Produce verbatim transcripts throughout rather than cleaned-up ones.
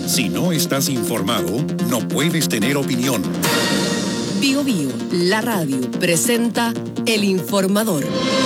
Si no estás informado, no puedes tener opinión. Bio Bio, la radio, presenta El Informador.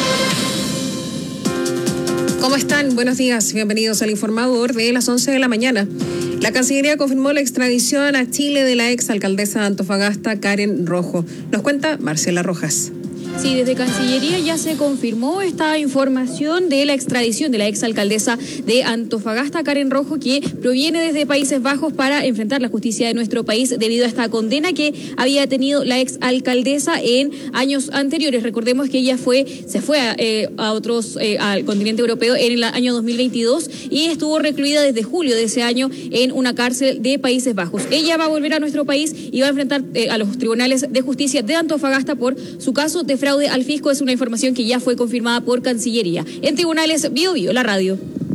¿Cómo están? Buenos días. Bienvenidos al Informador de las once de la mañana. La Cancillería confirmó la extradición a Chile de la exalcaldesa de Antofagasta, Karen Rojo. Nos cuenta Marcela Rojas. Sí, desde Cancillería ya se confirmó esta información de la extradición de la exalcaldesa de Antofagasta, Karen Rojo, que proviene desde Países Bajos para enfrentar la justicia de nuestro país debido a esta condena que había tenido la exalcaldesa en años anteriores. Recordemos que ella fue se fue a, eh, a otros eh, al continente europeo en el año dos mil veintidós y estuvo recluida desde julio de ese año en una cárcel de Países Bajos. Ella va a volver a nuestro país y va a enfrentar eh, a los tribunales de justicia de Antofagasta por su caso de fraude al fisco. Es una información que ya fue confirmada por Cancillería. En tribunales, Bio Bio, la radio.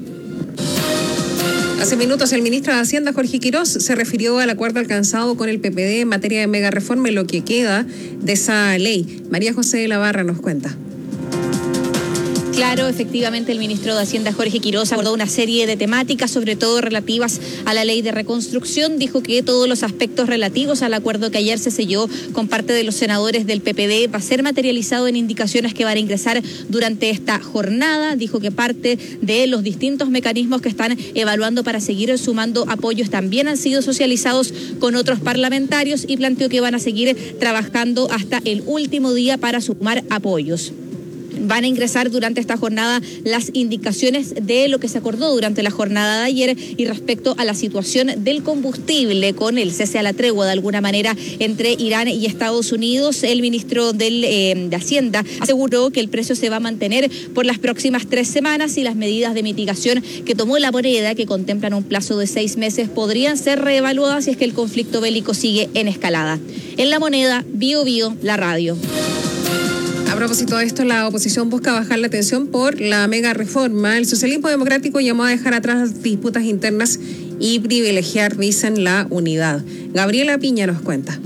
Hace minutos el ministro de Hacienda, Jorge Quirós, se refirió al acuerdo alcanzado con el P P D en materia de mega reforma y lo que queda de esa ley. María José de la Barra nos cuenta. Claro, efectivamente el ministro de Hacienda, Jorge Quirós, abordó una serie de temáticas, sobre todo relativas a la ley de reconstrucción. Dijo que todos los aspectos relativos al acuerdo que ayer se selló con parte de los senadores del P P D va a ser materializado en indicaciones que van a ingresar durante esta jornada. Dijo que parte de los distintos mecanismos que están evaluando para seguir sumando apoyos también han sido socializados con otros parlamentarios y planteó que van a seguir trabajando hasta el último día para sumar apoyos. Van a ingresar durante esta jornada las indicaciones de lo que se acordó durante la jornada de ayer y respecto a la situación del combustible con el cese a la tregua de alguna manera entre Irán y Estados Unidos. El ministro del, eh, de Hacienda aseguró que el precio se va a mantener por las próximas tres semanas y las medidas de mitigación que tomó la moneda, que contemplan un plazo de seis meses, podrían ser reevaluadas si es que el conflicto bélico sigue en escalada. En la moneda, Bio Bio, la radio. A propósito de esto, la oposición busca bajar la tensión por la mega reforma. El socialismo democrático llamó a dejar atrás las disputas internas y privilegiar, dicen, la unidad. Gabriela Piña nos cuenta.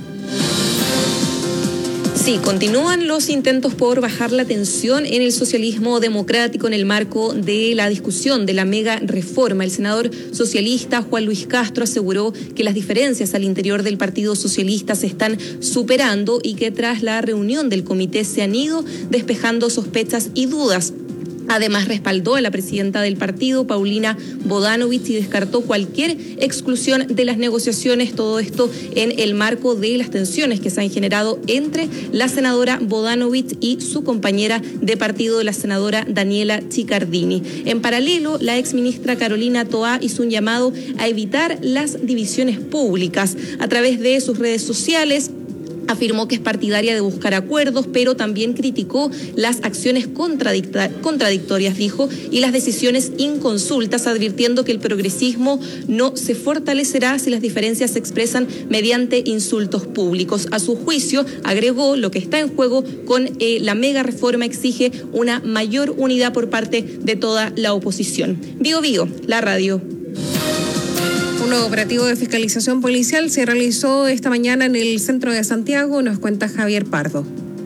Sí, continúan los intentos por bajar la tensión en el socialismo democrático en el marco de la discusión de la mega reforma. El senador socialista Juan Luis Castro aseguró que las diferencias al interior del Partido Socialista se están superando y que tras la reunión del comité se han ido despejando sospechas y dudas. Además, respaldó a la presidenta del partido, Paulina Bodanovich, y descartó cualquier exclusión de las negociaciones, todo esto en el marco de las tensiones que se han generado entre la senadora Bodanovich y su compañera de partido, la senadora Daniela Chiccardini. En paralelo, la exministra Carolina Toá hizo un llamado a evitar las divisiones públicas. A través de sus redes sociales, afirmó que es partidaria de buscar acuerdos, pero también criticó las acciones contradictorias, dijo, y las decisiones inconsultas, advirtiendo que el progresismo no se fortalecerá si las diferencias se expresan mediante insultos públicos. A su juicio, agregó, lo que está en juego con eh, la mega reforma exige una mayor unidad por parte de toda la oposición. Bio Bio, la radio. Un nuevo operativo de fiscalización policial se realizó esta mañana en el centro de Santiago, nos cuenta Javier Pardo.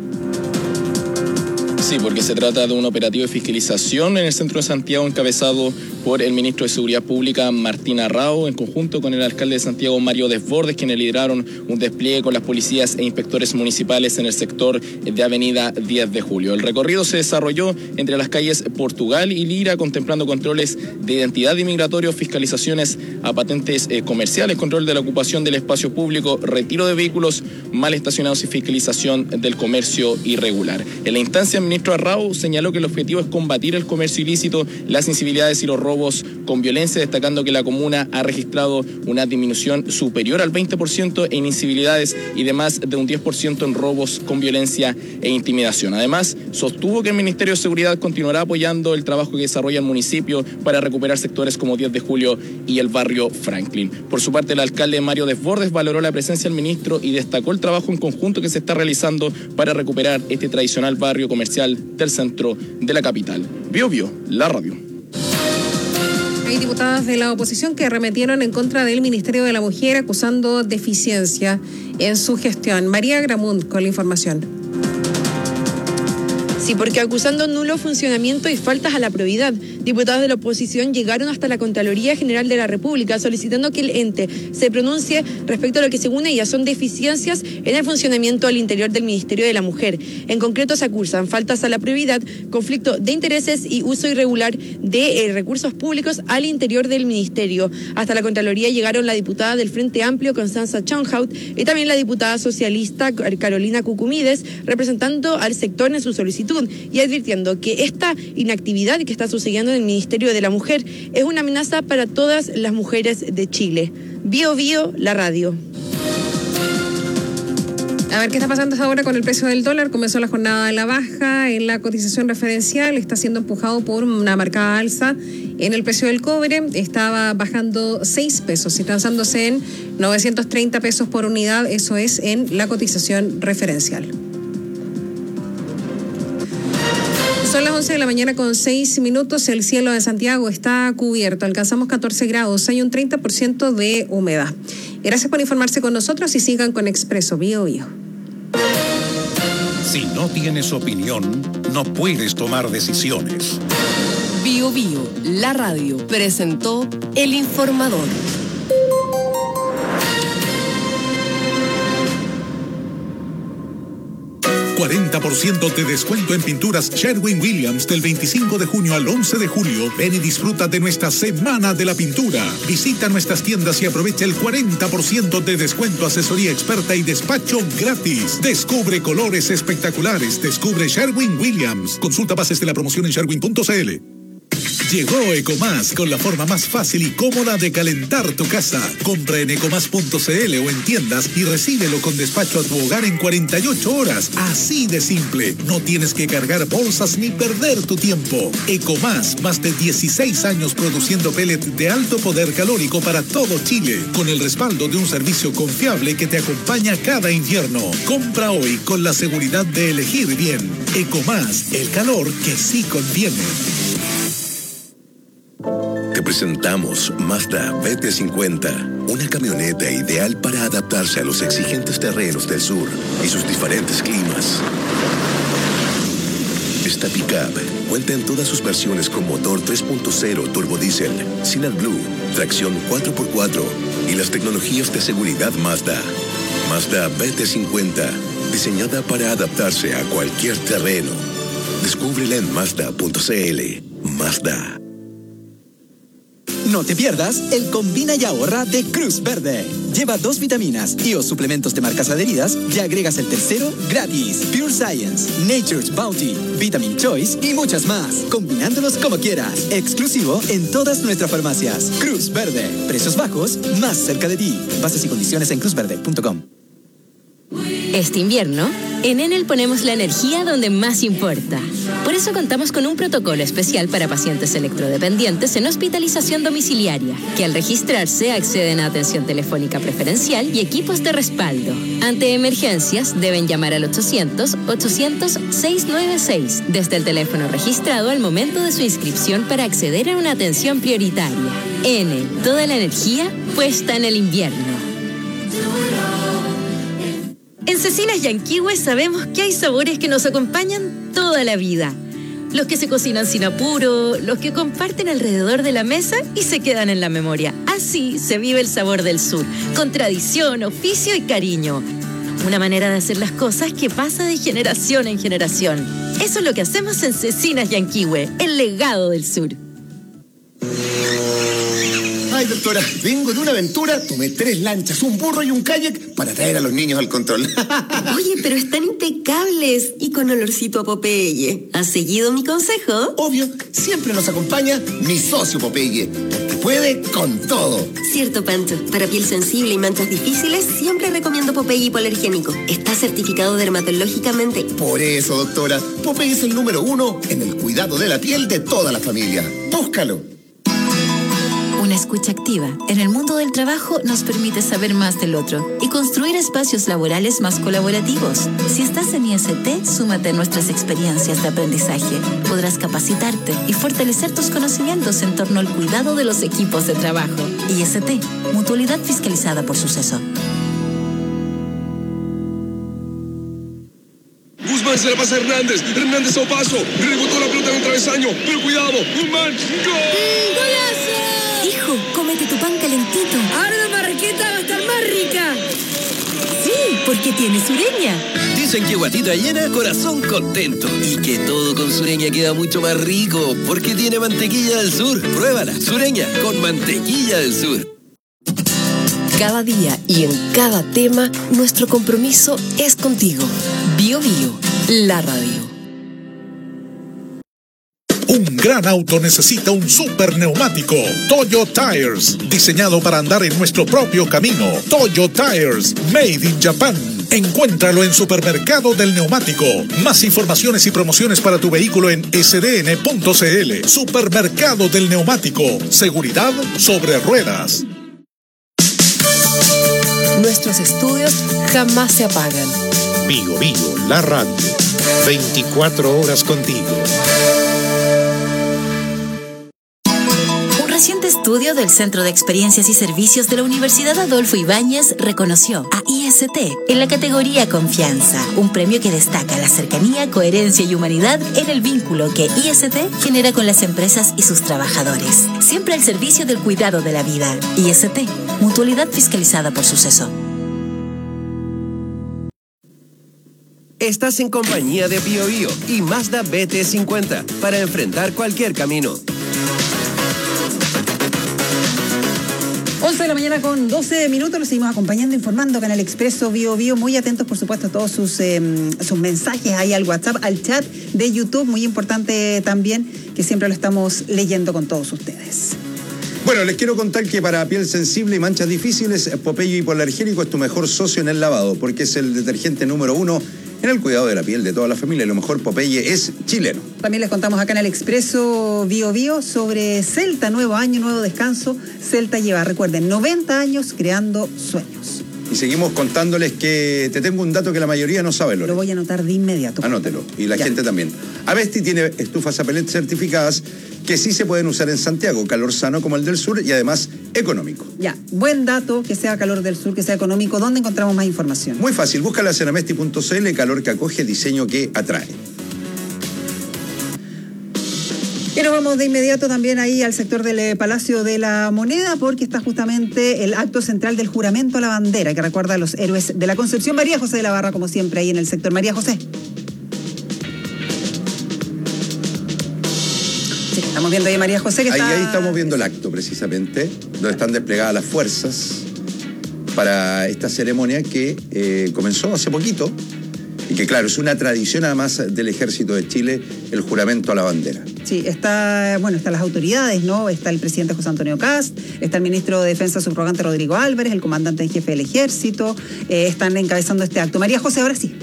Sí, porque se trata de un operativo de fiscalización en el centro de Santiago encabezado por el ministro de Seguridad Pública, Martín Arrao, en conjunto con el alcalde de Santiago, Mario Desbordes, quienes lideraron un despliegue con las policías e inspectores municipales en el sector de Avenida diez de julio. El recorrido se desarrolló entre las calles Portugal y Lira, contemplando controles de identidad y migratorios, fiscalizaciones a patentes eh, comerciales, control de la ocupación del espacio público, retiro de vehículos mal estacionados y fiscalización del comercio irregular. En la instancia, el ministro Arrao señaló que el objetivo es combatir el comercio ilícito, las incivilidades y los robos con violencia, destacando que la comuna ha registrado una disminución superior al veinte por ciento en incivilidades y de más de un diez por ciento en robos con violencia e intimidación. Además, sostuvo que el Ministerio de Seguridad continuará apoyando el trabajo que desarrolla el municipio para recuperar sectores como diez de julio y el barrio Franklin. Por su parte, el alcalde Mario Desbordes valoró la presencia del ministro y destacó el trabajo en conjunto que se está realizando para recuperar este tradicional barrio comercial del centro de la capital. Bio Bio, la radio. Hay diputadas de la oposición que arremetieron en contra del Ministerio de la Mujer acusando deficiencia en su gestión. María Gramund con la información. Sí, porque acusando nulo funcionamiento y faltas a la probidad. diputados de la oposición llegaron hasta la Contraloría General de la República solicitando que el ente se pronuncie respecto a lo que según ellas son deficiencias en el funcionamiento al interior del Ministerio de la Mujer. En concreto se acusan faltas a la probidad, conflicto de intereses y uso irregular de eh, recursos públicos al interior del ministerio. Hasta la Contraloría llegaron la diputada del Frente Amplio, Constanza Chonhout, y también la diputada socialista Carolina Cucumides, representando al sector en su solicitud y advirtiendo que esta inactividad que está sucediendo en el Ministerio de la Mujer es una amenaza para todas las mujeres de Chile. Bio Bio, la radio. A ver qué está pasando hasta ahora con el precio del dólar. Comenzó la jornada a la baja en la cotización referencial, está siendo empujado por una marcada alza en el precio del cobre. Estaba bajando seis pesos y transándose en novecientos treinta pesos por unidad, eso es en la cotización referencial. Son las once de la mañana con seis minutos. El cielo de Santiago está cubierto. Alcanzamos catorce grados. Hay un treinta por ciento de humedad. Gracias por informarse con nosotros y sigan con Expreso Bio Bio. Si no tienes opinión, no puedes tomar decisiones. Bio Bio, la radio, presentó El Informador. cuarenta por ciento de descuento en pinturas Sherwin-Williams del veinticinco de junio al once de julio. Ven y disfruta de nuestra Semana de la Pintura. Visita nuestras tiendas y aprovecha el cuarenta por ciento de descuento, asesoría experta y despacho gratis. Descubre colores espectaculares. Descubre Sherwin-Williams. Consulta bases de la promoción en sherwin punto c l. Llegó Ecomás con la forma más fácil y cómoda de calentar tu casa. Compra en ecomás punto c l o en tiendas y recíbelo con despacho a tu hogar en cuarenta y ocho horas. Así de simple. No tienes que cargar bolsas ni perder tu tiempo. Ecomás, más de dieciséis años produciendo pellet de alto poder calórico para todo Chile, con el respaldo de un servicio confiable que te acompaña cada invierno. Compra hoy con la seguridad de elegir bien. Ecomás, el calor que sí conviene. Te presentamos Mazda B T cincuenta, una camioneta ideal para adaptarse a los exigentes terrenos del sur y sus diferentes climas. Esta pickup cuenta en todas sus versiones con motor tres punto cero turbodiesel, sin AdBlue, tracción cuatro por cuatro y las tecnologías de seguridad Mazda. Mazda B T cincuenta, diseñada para adaptarse a cualquier terreno. Descúbrela en mazda punto c l. Mazda. No te pierdas el Combina y Ahorra de Cruz Verde. Lleva dos vitaminas y o suplementos de marcas adheridas y agregas el tercero gratis. Pure Science, Nature's Bounty, Vitamin Choice y muchas más. Combinándolos como quieras. Exclusivo en todas nuestras farmacias. Cruz Verde. Precios bajos, más cerca de ti. Bases y condiciones en cruz verde punto com. Este invierno, en Enel ponemos la energía donde más importa. Por eso contamos con un protocolo especial para pacientes electrodependientes en hospitalización domiciliaria, que al registrarse acceden a atención telefónica preferencial y equipos de respaldo. Ante emergencias, deben llamar al ochocientos, ochocientos, seiscientos noventa y seis desde el teléfono registrado al momento de su inscripción para acceder a una atención prioritaria. Enel, toda la energía puesta en el invierno. En Cecinas Yanquihue sabemos que hay sabores que nos acompañan toda la vida. Los que se cocinan sin apuro, los que comparten alrededor de la mesa y se quedan en la memoria. Así se vive el sabor del sur, con tradición, oficio y cariño. Una manera de hacer las cosas que pasa de generación en generación. Eso es lo que hacemos en Cecinas Yanquihue, el legado del sur. Ay, doctora, vengo de una aventura, tomé tres lanchas, un burro y un kayak para traer a los niños al control. Oye, pero están impecables y con olorcito a Popeye. ¿Has seguido mi consejo? Obvio, siempre nos acompaña mi socio Popeye, porque puede con todo. Cierto, Pancho. Para piel sensible y manchas difíciles, siempre recomiendo Popeye hipoalergénico. Está certificado dermatológicamente. Por eso, doctora, Popeye es el número uno en el cuidado de la piel de toda la familia. Búscalo. Una escucha activa en el mundo del trabajo nos permite saber más del otro y construir espacios laborales más colaborativos. Si estás en I S T, súmate a nuestras experiencias de aprendizaje. Podrás capacitarte y fortalecer tus conocimientos en torno al cuidado de los equipos de trabajo. I S T, mutualidad fiscalizada por Suceso. Juan se la pasa a Hernández. Hernández a Opaso. Rebotó la pelota en un travesaño. Pero cuidado. Un man. ¡Gol! ¡Golazo! Hijo, cómete tu pan calentito. Ahora la marraqueta va a estar más rica. Sí, porque tiene Sureña. Dicen que guatita llena, corazón contento. Y que todo con Sureña queda mucho más rico, porque tiene mantequilla del sur. Pruébala, Sureña, con mantequilla del sur. Cada día y en cada tema, nuestro compromiso es contigo. Bio Bio, la radio. Un gran auto necesita un super neumático. Toyo Tires, diseñado para andar en nuestro propio camino. Toyo Tires, made in Japan. Encuéntralo en Supermercado del Neumático. Más informaciones y promociones para tu vehículo en s d n punto c l. Supermercado del Neumático. Seguridad sobre ruedas. Nuestros estudios jamás se apagan. Bio Bio, la radio. veinticuatro horas contigo. Un reciente estudio del Centro de Experiencias y Servicios de la Universidad Adolfo Ibáñez reconoció a I S T en la categoría Confianza, un premio que destaca la cercanía, coherencia y humanidad en el vínculo que I S T genera con las empresas y sus trabajadores. Siempre al servicio del cuidado de la vida. I S T, mutualidad fiscalizada por Suceso. Estás en compañía de Bio Bio y Mazda B T cincuenta para enfrentar cualquier camino. once de la mañana con doce minutos, los seguimos acompañando, informando Canal Expreso, Bio Bio, muy atentos por supuesto a todos sus, eh, sus mensajes ahí al WhatsApp, al chat de YouTube, muy importante también, que siempre lo estamos leyendo con todos ustedes. Bueno, les quiero contar que para piel sensible y manchas difíciles, Popeye Hipoalergénico es tu mejor socio en el lavado, porque es el detergente número uno en el cuidado de la piel de toda la familia. Lo mejor, Popeye es chileno. También les contamos acá en el Expreso Bio Bio sobre Celta, nuevo año, nuevo descanso. Celta lleva, recuerden, noventa años creando sueños. Y seguimos contándoles que te tengo un dato que la mayoría no sabe, Lore. Lo voy a anotar de inmediato. Anótelo. Y la ya. gente también. Avesti tiene estufas a pellet certificadas que sí se pueden usar en Santiago, calor sano como el del sur y además económico. Ya, buen dato, que sea calor del sur, que sea económico. ¿Dónde encontramos más información? Muy fácil, búscala en amesti punto c l, calor que acoge, diseño que atrae. Y nos vamos de inmediato también ahí al sector del Palacio de la Moneda, porque está justamente el acto central del juramento a la bandera, que recuerda a los héroes de la Concepción. María José de la Barra, como siempre, ahí en el sector. María José. Sí, estamos viendo ahí a María José que ahí, está... Ahí estamos viendo el acto, precisamente, donde están desplegadas las fuerzas para esta ceremonia que eh, comenzó hace poquito y que, claro, es una tradición además del Ejército de Chile, el juramento a la bandera. Sí, está, bueno, están las autoridades, ¿no? Está el presidente José Antonio Kast, está el ministro de Defensa subrogante Rodrigo Álvarez, el comandante en jefe del Ejército, eh, están encabezando este acto. María José, ahora sí.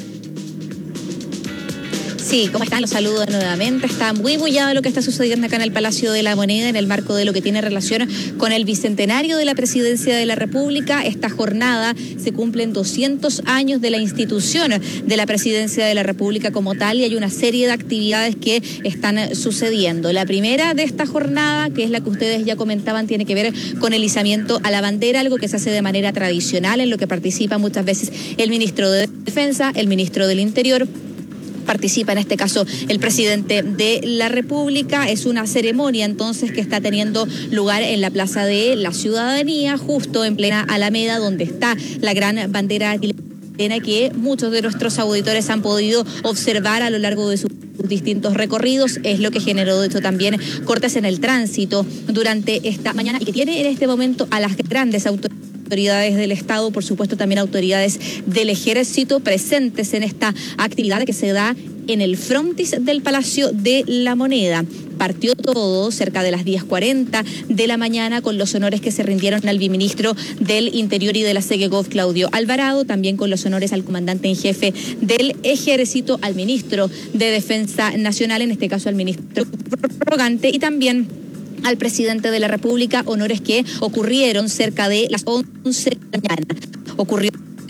Sí, ¿cómo están? Los saludos nuevamente. Está muy bullado lo que está sucediendo acá en el Palacio de la Moneda en el marco de lo que tiene relación con el bicentenario de la Presidencia de la República. Esta jornada se cumplen doscientos años de la institución de la Presidencia de la República como tal y hay una serie de actividades que están sucediendo. La primera de esta jornada, que es la que ustedes ya comentaban, tiene que ver con el izamiento a la bandera, algo que se hace de manera tradicional, en lo que participa muchas veces el ministro de Defensa, el ministro del Interior. Participa en este caso el presidente de la República. Es una ceremonia entonces que está teniendo lugar en la Plaza de la Ciudadanía, justo en plena Alameda, donde está la gran bandera chilena que muchos de nuestros auditores han podido observar a lo largo de su distintos recorridos, es lo que generó de hecho también cortes en el tránsito durante esta mañana y que tiene en este momento a las grandes autoridades autoridades del Estado, por supuesto también autoridades del Ejército presentes en esta actividad que se da en el frontis del Palacio de la Moneda. Partió todo cerca de las diez cuarenta de la mañana con los honores que se rindieron al viceministro del Interior y de la SEGEGOV, Claudio Alvarado, también con los honores al comandante en jefe del Ejército, al ministro de Defensa Nacional, en este caso al ministro Rogante, y también al presidente de la República, honores que ocurrieron cerca de las once de la mañana. Ocurrió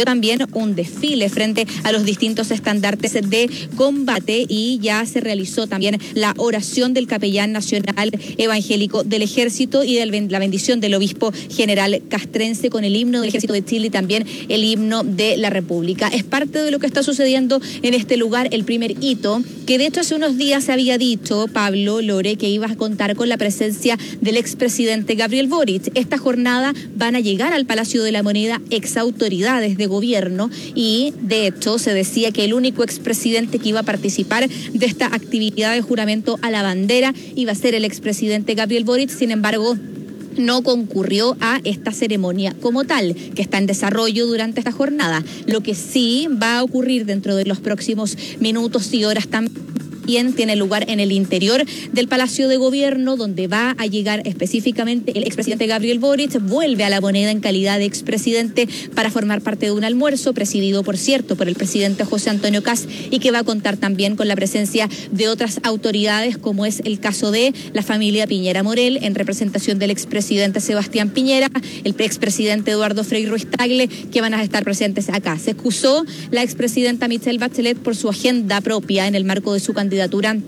también un desfile frente a los distintos estandartes de combate y ya se realizó también la oración del capellán nacional evangélico del Ejército y de la bendición del obispo general castrense con el himno del Ejército de Chile y también el himno de la República. Es parte de lo que está sucediendo en este lugar, el primer hito, que de hecho hace unos días se había dicho, Pablo, Lore, que iba a contar con la presencia del expresidente Gabriel Boric. Esta jornada van a llegar al Palacio de la Moneda exautoridades de gobierno y de hecho se decía que el único expresidente que iba a participar de esta actividad de juramento a la bandera iba a ser el expresidente Gabriel Boric. Sin embargo, no concurrió a esta ceremonia como tal, que está en desarrollo durante esta jornada. Lo que sí va a ocurrir dentro de los próximos minutos y horas también tiene lugar en el interior del Palacio de Gobierno, donde va a llegar específicamente el expresidente Gabriel Boric, vuelve a la Moneda en calidad de expresidente para formar parte de un almuerzo presidido, por cierto, por el presidente José Antonio Kast y que va a contar también con la presencia de otras autoridades, como es el caso de la familia Piñera Morel, en representación del expresidente Sebastián Piñera, el expresidente Eduardo Frei Ruiz Tagle, que van a estar presentes acá. Se excusó la expresidenta Michelle Bachelet por su agenda propia en el marco de su candidatura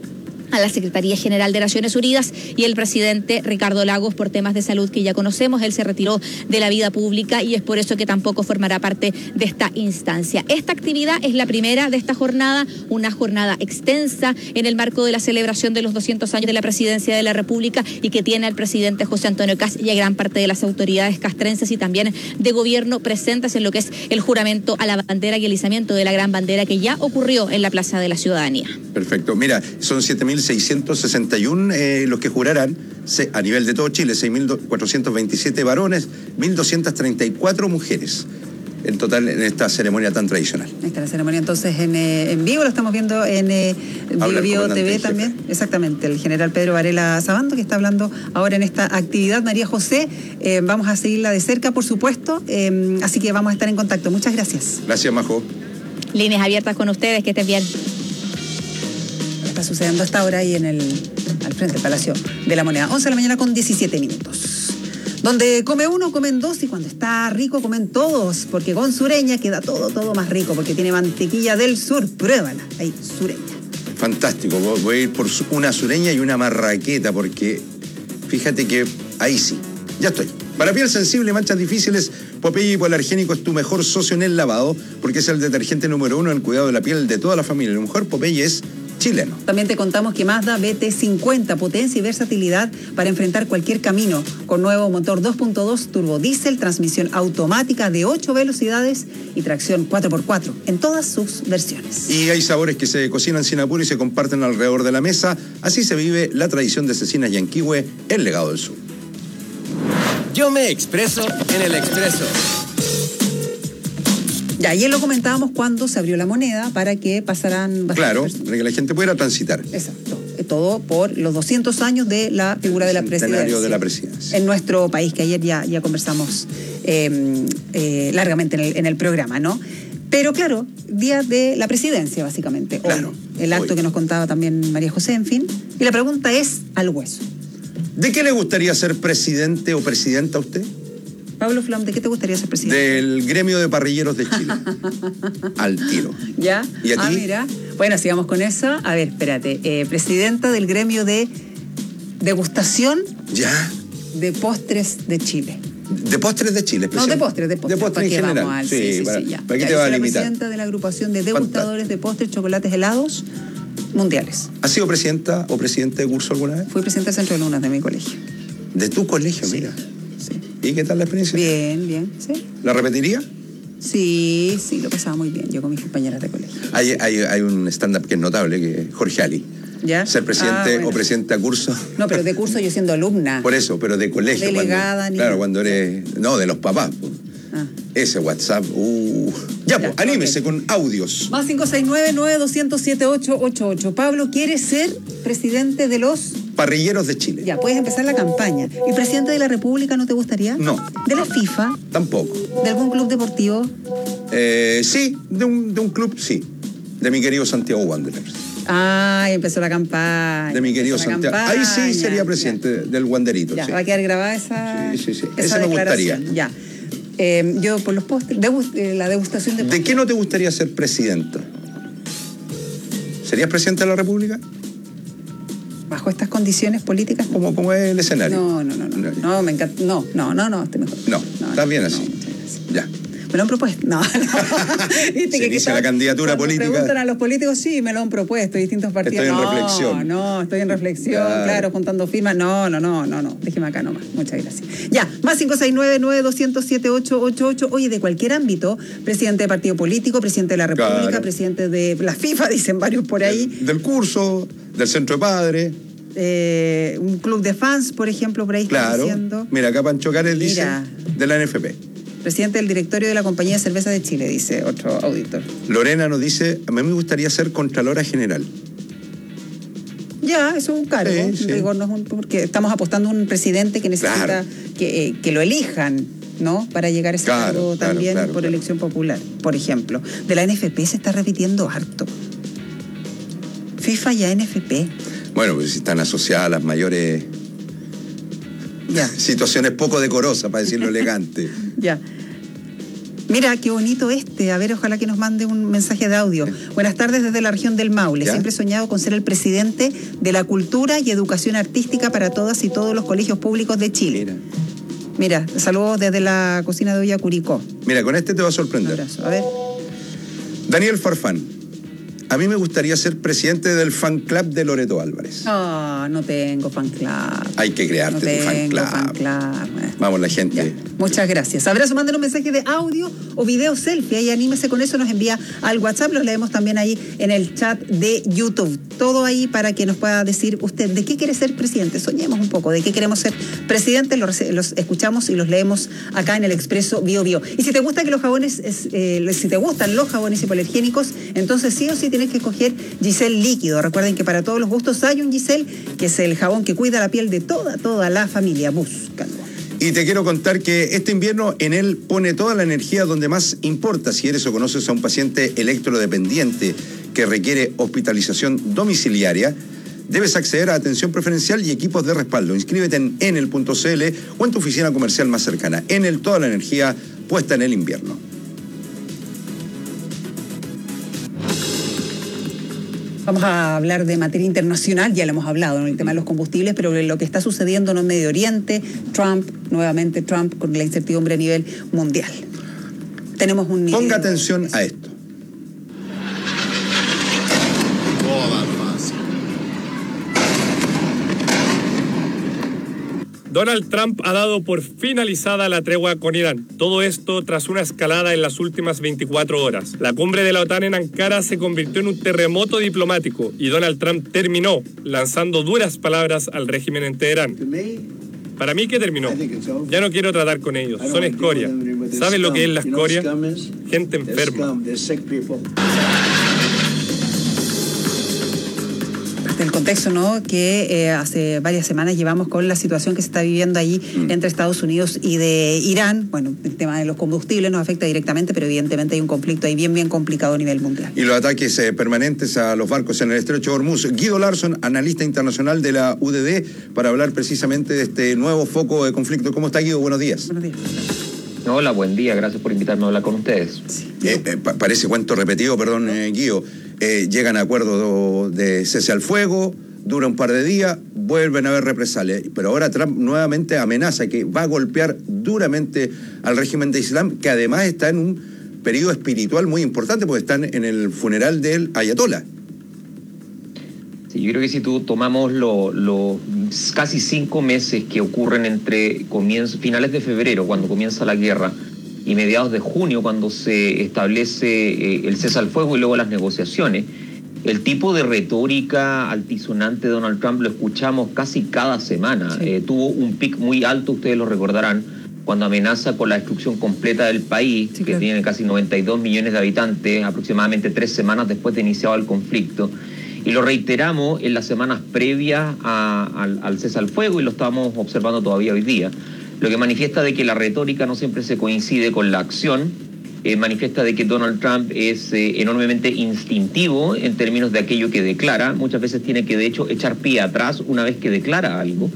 a la Secretaría General de Naciones Unidas y el presidente Ricardo Lagos por temas de salud que ya conocemos. Él se retiró de la vida pública y es por eso que tampoco formará parte de esta instancia. Esta actividad es la primera de esta jornada, una jornada extensa en el marco de la celebración de los doscientos años de la presidencia de la República y que tiene al presidente José Antonio Kast y a gran parte de las autoridades castrenses y también de gobierno presentes en lo que es el juramento a la bandera y el izamiento de la gran bandera que ya ocurrió en la Plaza de la Ciudadanía. Perfecto. Mira, son siete mil seiscientos sesenta y uno eh, los que jurarán a nivel de todo Chile, seis mil cuatrocientos veintisiete varones, mil doscientos treinta y cuatro mujeres. En total en esta ceremonia tan tradicional. Ahí está la ceremonia entonces en, eh, en vivo, lo estamos viendo en eh, Bio Bio T V también. Exactamente, el general Pedro Varela Sabando que está hablando ahora en esta actividad. María José, eh, vamos a seguirla de cerca, por supuesto, eh, así que vamos a estar en contacto. Muchas gracias. Gracias, Majo. Líneas abiertas con ustedes, que estén bien. Está sucediendo hasta ahora ahí en el, al frente del Palacio de la Moneda. once de la mañana con diecisiete minutos. Donde come uno, comen dos y cuando está rico comen todos, porque con Sureña queda todo, todo más rico, porque tiene mantequilla del sur. Pruébala, ahí, Sureña. Fantástico, voy a ir por una Sureña y una marraqueta, porque fíjate que ahí sí, ya estoy. Para piel sensible y manchas difíciles, Popeye Hipoalergénico es tu mejor socio en el lavado, porque es el detergente número uno en el cuidado de la piel de toda la familia. Lo mejor, Popeye es chileno. También te contamos que Mazda B T cincuenta, potencia y versatilidad para enfrentar cualquier camino, con nuevo motor dos punto dos turbo diésel, transmisión automática de ocho velocidades y tracción cuatro por cuatro en todas sus versiones. Y hay sabores que se cocinan sin apuro y se comparten alrededor de la mesa. Así se vive la tradición de Cecinas Yanquihue, el legado del sur. Yo me expreso en el Expreso. Ya, ayer lo comentábamos cuando se abrió la Moneda para que pasaran... Claro, para que la gente pudiera transitar. Exacto. Todo por los doscientos años de la figura de la presidencia. de la presidencia. En nuestro país, que ayer ya, ya conversamos eh, eh, largamente en el, en el programa, ¿no? Pero claro, día de la presidencia, básicamente. Claro. Hoy, el acto hoy. que nos contaba también María José, en fin. Y la pregunta es al hueso. ¿De qué le gustaría ser presidente o presidenta a usted? Pablo Flam, ¿de qué te gustaría ser presidente? Del gremio de parrilleros de Chile. Al tiro. ¿Ya? ¿Y a ti? Ah, mira. Bueno, sigamos con eso. A ver, espérate. Eh, presidenta del gremio de degustación ¿Ya? de postres de Chile. De postres de Chile, No, de postres, de postres. De postres en general. Al... Sí, sí, sí, para, sí, ya. ¿para qué ya, te va a soy limitar? la presidenta de la agrupación de degustadores de postres, chocolates, helados mundiales. ¿Has sido presidenta o presidente de curso alguna vez? Fui presidenta del Centro de Alumnas de mi colegio. ¿De tu colegio? Sí. Mira. Sí. ¿Y qué tal la experiencia? Bien, bien, sí. ¿La repetiría? Sí, sí, lo pasaba muy bien, yo con mis compañeras de colegio. Hay, hay, hay un stand-up que es notable, que es Jorge Ali. ¿Ya? Ser presidente ah, bueno. o presidenta a curso. No, pero de curso yo siendo alumna. Por eso, pero de colegio. Delegada, cuando, ni Claro, cuando eres... No, de los papás. Pues. Ah. Ese WhatsApp. Uh. Ya, ya, pues, anímese okay. con audios. Más cinco seis nueve, nueve dos cero cero, siete ocho ocho ocho. Pablo, ¿quieres ser presidente de los... Parrilleros de Chile? Ya, puedes empezar la campaña. ¿Y presidente de la República no te gustaría? No. ¿De la FIFA? Tampoco. ¿De algún club deportivo? Eh, sí, de un, de un club, sí. De mi querido Santiago Wanderers. Ah, empezó la campaña. De mi querido Santiago. Campaña. Ahí sí sería presidente ya. del Wanderito. Ya, sí. va a quedar grabada esa Sí, sí, sí. Esa Ese me gustaría. Ya. Eh, yo por los postres, degust, eh, la degustación de postres. ¿De qué no te gustaría ser presidenta? ¿Serías presidenta de la República? Bajo estas condiciones políticas. ¿Cómo, cómo es el escenario? No, no, no, no, no, no me encanta. No, no, no, no, estoy mejor. No, no estás no, bien no, así. No, ya. ¿Me lo han propuesto? No, no. ¿Viste Se que inicia la candidatura política. Preguntan a los políticos, sí, me lo han propuesto, distintos partidos. Estoy en no, reflexión. No, estoy en reflexión, claro. claro, juntando firmas. No, no, no, no, no. Déjeme acá nomás. Muchas gracias. Ya, más cinco seis nueve, nueve dos cero cero, siete ocho ocho ocho. Oye, de cualquier ámbito, presidente de partido político, presidente de la República, claro. presidente de la FIFA, dicen varios por ahí. Del, del curso, del centro de padres. Eh, un club de fans, por ejemplo, por ahí claro. está diciendo. Mira, acá Pancho Cárez dice de la N F P. Presidente del directorio de la Compañía de Cerveza de Chile, dice otro auditor. Lorena nos dice, a mí me gustaría ser Contralora General. Ya, eso es un cargo. Sí, sí. Digo, no es un, porque estamos apostando a un presidente que necesita claro. que, eh, que lo elijan, ¿no? Para llegar a ese claro, cargo claro, también claro, por claro. elección popular, por ejemplo. De la N F P se está repitiendo harto. FIFA y A N F P. Bueno, pues están asociadas a las mayores ya. situaciones poco decorosas, para decirlo elegante. Ya. Mira, qué bonito este. A ver, ojalá que nos mande un mensaje de audio. Buenas tardes desde la región del Maule. ¿Ya? Siempre he soñado con ser el presidente de la cultura y educación artística para todas y todos los colegios públicos de Chile. Mira, Mira saludos desde la cocina de Olla Curicó. Mira, con este te va a sorprender. Un abrazo. A ver. Daniel Farfán. A mí me gustaría ser presidente del fan club de Loreto Álvarez. Oh, no tengo fan club. Hay que crearte no tu fan club. fan club. Vamos, la gente. Ya. Muchas gracias. Abrazo, manden un mensaje de audio o video selfie. Ahí anímese con eso, nos envía al WhatsApp. Los leemos también ahí en el chat de YouTube. Todo ahí para que nos pueda decir usted de qué quiere ser presidente. Soñemos un poco de qué queremos ser presidente. Los, los escuchamos y los leemos acá en el Expreso Bio Bio. Y si te gusta que los jabones, es, eh, si te gustan los jabones hipoalergénicos, entonces sí o sí tienes que escoger Giselle líquido. Recuerden que para todos los gustos hay un Giselle, que es el jabón que cuida la piel de toda, toda la familia. Búscalo. Y te quiero contar que este invierno en él pone toda la energía donde más importa. Si eres o conoces a un paciente electrodependiente que requiere hospitalización domiciliaria, debes acceder a atención preferencial y equipos de respaldo. Inscríbete en enel punto c l o en tu oficina comercial más cercana. Enel, toda la energía puesta en el invierno. Vamos a hablar de materia internacional, ya lo hemos hablado en el tema de los combustibles, pero lo que está sucediendo en el Medio Oriente, Trump, nuevamente Trump, con la incertidumbre a nivel mundial. Tenemos un nivel... Ponga atención a esto. Donald Trump ha dado por finalizada la tregua con Irán. Todo esto tras una escalada en las últimas veinticuatro horas. La cumbre de la OTAN en Ankara se convirtió en un terremoto diplomático y Donald Trump terminó lanzando duras palabras al régimen en Teherán. Para mí, ¿qué terminó? Ya no quiero tratar con ellos. Son escoria. ¿Saben lo que es la escoria? Gente enferma. El contexto, ¿no?, que eh, hace varias semanas llevamos con la situación que se está viviendo allí mm. entre Estados Unidos y de Irán. Bueno, el tema de los combustibles nos afecta directamente, pero evidentemente hay un conflicto ahí bien, bien complicado a nivel mundial. Y los ataques eh, permanentes a los barcos en el estrecho de Hormuz. Guido Larsson, analista internacional de la U D D, para hablar precisamente de este nuevo foco de conflicto. ¿Cómo está, Guido? Buenos días. Buenos días. Hola, buen día. Gracias por invitarme a hablar con ustedes. Sí. Eh, eh, pa parece cuento repetido, perdón, eh, Guido. Eh, llegan a acuerdo de cese al fuego, dura un par de días, vuelven a haber represalias. Pero ahora Trump nuevamente amenaza que va a golpear duramente al régimen de Islam, que además está en un periodo espiritual muy importante, porque están en el funeral del ayatolá. Sí, yo creo que si tú tomamos los lo, casi cinco meses que ocurren entre comienzo, finales de febrero, cuando comienza la guerra, y mediados de junio, cuando se establece eh, el cese al fuego y luego las negociaciones, el tipo de retórica altisonante de Donald Trump lo escuchamos casi cada semana. Sí. Eh, tuvo un pic muy alto, ustedes lo recordarán, cuando amenaza con la destrucción completa del país, sí, que claro. tiene casi noventa y dos millones de habitantes, aproximadamente tres semanas después de iniciado el conflicto. Y lo reiteramos en las semanas previas a, al, al cese al fuego y lo estamos observando todavía hoy día. Lo que manifiesta de que la retórica no siempre se coincide con la acción, eh, manifiesta de que Donald Trump es eh, enormemente instintivo en términos de aquello que declara. Muchas veces tiene que, de hecho, echar pie atrás una vez que declara algo.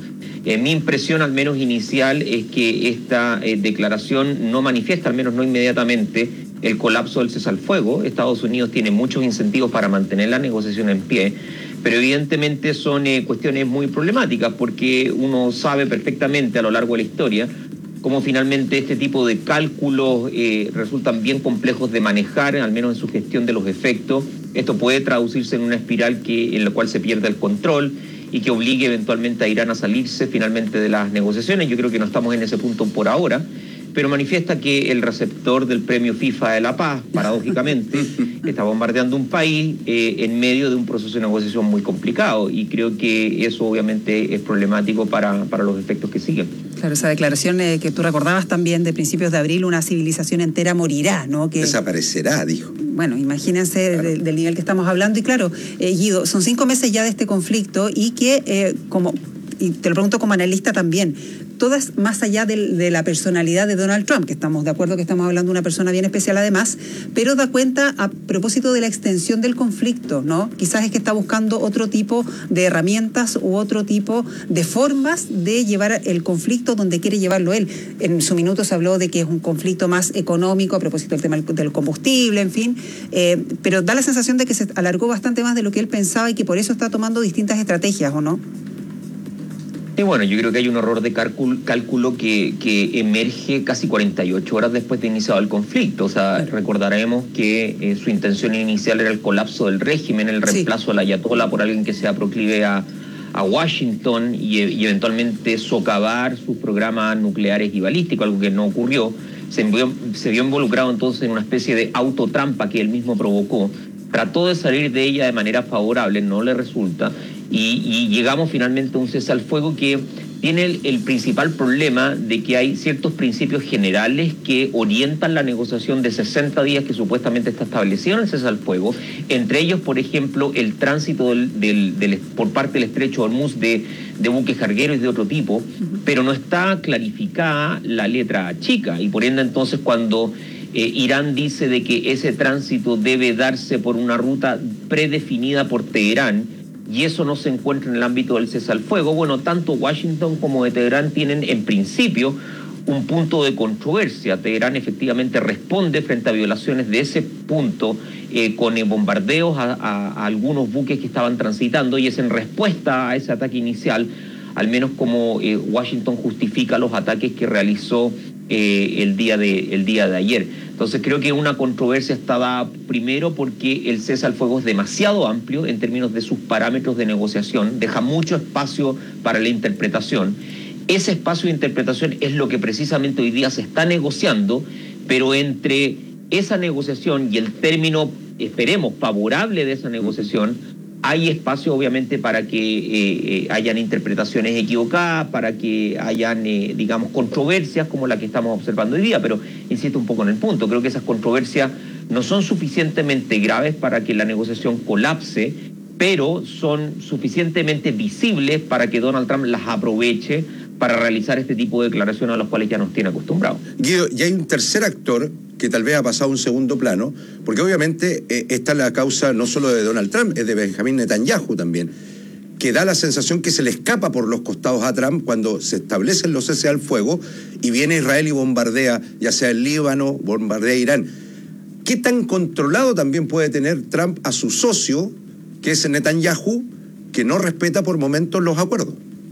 Eh, mi impresión, al menos inicial, es que esta eh, declaración no manifiesta, al menos no inmediatamente, el colapso del cese al fuego. Estados Unidos tiene muchos incentivos para mantener la negociación en pie, pero evidentemente son eh, cuestiones muy problemáticas, porque uno sabe perfectamente a lo largo de la historia cómo finalmente este tipo de cálculos eh, resultan bien complejos de manejar, al menos en su gestión de los efectos. Esto puede traducirse en una espiral que, en la cual se pierde el control y que obligue eventualmente a Irán a salirse finalmente de las negociaciones. Yo creo que no estamos en ese punto por ahora, pero manifiesta que el receptor del premio FIFA de la Paz, paradójicamente, está bombardeando un país eh, en medio de un proceso de negociación muy complicado, y creo que eso obviamente es problemático para, para los efectos que siguen. Claro, esa declaración eh, que tú recordabas también de principios de abril, una civilización entera morirá, ¿no? Que desaparecerá, dijo. Bueno, imagínense claro. de, del nivel que estamos hablando. Y claro, eh, Guido, son cinco meses ya de este conflicto y que, eh, como, y te lo pregunto como analista también, todas más allá de, de la personalidad de Donald Trump, que estamos de acuerdo que estamos hablando de una persona bien especial además, pero da cuenta a propósito de la extensión del conflicto, ¿no? Quizás es que está buscando otro tipo de herramientas u otro tipo de formas de llevar el conflicto donde quiere llevarlo él. En su minuto se habló de que es un conflicto más económico a propósito del tema del combustible, en fin, eh, pero da la sensación de que se alargó bastante más de lo que él pensaba y que por eso está tomando distintas estrategias, ¿o no? Y bueno, yo creo que hay un error de cálculo, cálculo que, que emerge casi cuarenta y ocho horas después de iniciado el conflicto. O sea, claro. recordaremos que eh, su intención inicial era el colapso del régimen, el reemplazo sí. del ayatolá por alguien que sea proclive a, a Washington y, y eventualmente socavar sus programas nucleares y balísticos, algo que no ocurrió. Se vio, se vio involucrado entonces en una especie de autotrampa que él mismo provocó. Trató de salir de ella de manera favorable, no le resulta. Y, y llegamos finalmente a un cese al fuego que tiene el, el principal problema de que hay ciertos principios generales que orientan la negociación de sesenta días que supuestamente está establecido en el cese al fuego, entre ellos, por ejemplo, el tránsito del, del, del, por parte del estrecho de Hormuz de, de buques cargueros y de otro tipo, uh-huh. pero no está clarificada la letra chica, y por ende entonces cuando eh, Irán dice de que ese tránsito debe darse por una ruta predefinida por Teherán, y eso no se encuentra en el ámbito del cese al fuego, bueno, tanto Washington como de Teherán tienen en principio un punto de controversia. Teherán efectivamente responde frente a violaciones de ese punto eh, con eh, bombardeos a, a, a algunos buques que estaban transitando, y es en respuesta a ese ataque inicial, al menos como eh, Washington justifica los ataques que realizó eh, el, día de, el día de ayer. Entonces creo que una controversia está dada primero porque el cese al fuego es demasiado amplio en términos de sus parámetros de negociación, deja mucho espacio para la interpretación. Ese espacio de interpretación es lo que precisamente hoy día se está negociando, pero entre esa negociación y el término, esperemos, favorable de esa negociación, hay espacio obviamente para que eh, eh, hayan interpretaciones equivocadas, para que hayan, eh, digamos, controversias como la que estamos observando hoy día, pero insisto un poco en el punto, creo que esas controversias no son suficientemente graves para que la negociación colapse, pero son suficientemente visibles para que Donald Trump las aproveche para realizar este tipo de declaraciones a los cuales ya nos tiene acostumbrados. Guido, y hay un tercer actor que tal vez ha pasado a un segundo plano, porque obviamente eh, esta es la causa no solo de Donald Trump, es de Benjamín Netanyahu también, que da la sensación que se le escapa por los costados a Trump cuando se establecen los cese al fuego y viene Israel y bombardea, ya sea el Líbano, bombardea Irán. ¿Qué tan controlado también puede tener Trump a su socio, que es Netanyahu, que no respeta por momentos los acuerdos?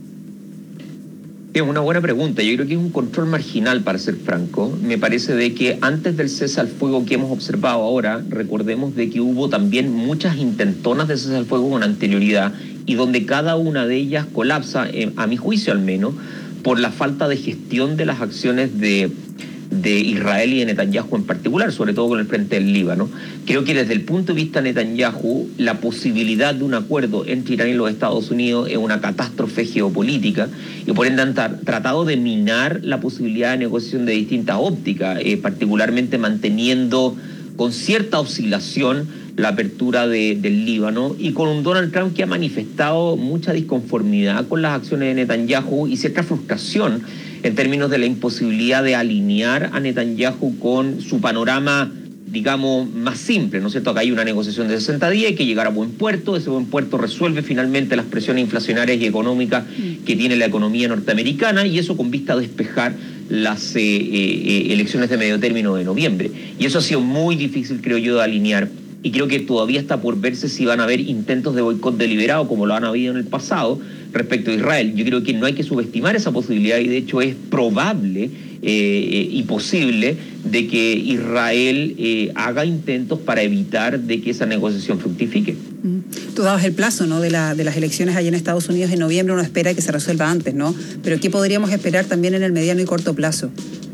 Es una buena pregunta. Yo creo que es un control marginal, para ser franco. Me parece de que antes del cese al fuego que hemos observado ahora, recordemos de que hubo también muchas intentonas de cese al fuego con anterioridad, y donde cada una de ellas colapsa, eh, a mi juicio al menos, por la falta de gestión de las acciones de, de Israel y de Netanyahu en particular, sobre todo con el frente del Líbano. Creo que desde el punto de vista de Netanyahu, la posibilidad de un acuerdo entre Irán y los Estados Unidos es una catástrofe geopolítica, y por ende han tratado de minar la posibilidad de negociación de distintas ópticas, eh, particularmente manteniendo con cierta oscilación la apertura de, del Líbano, y con un Donald Trump que ha manifestado mucha disconformidad con las acciones de Netanyahu y cierta frustración en términos de la imposibilidad de alinear a Netanyahu con su panorama digamos, más simple, ¿no es cierto? Acá hay una negociación de sesenta días, hay que llegar a buen puerto, ese buen puerto resuelve finalmente las presiones inflacionarias y económicas que tiene la economía norteamericana, y eso con vista a despejar las eh, eh, elecciones de medio término de noviembre. Y eso ha sido muy difícil, creo yo, de alinear, y creo que todavía está por verse si van a haber intentos de boicot deliberado, como lo han habido en el pasado, respecto a Israel. Yo creo que no hay que subestimar esa posibilidad, y de hecho es probable eh, y posible de que Israel eh, haga intentos para evitar de que esa negociación fructifique. Tú dabas el plazo, ¿no?, de, la, de las elecciones allá en Estados Unidos en noviembre. Uno espera que se resuelva antes, ¿no? Pero ¿qué podríamos esperar también en el mediano y corto plazo?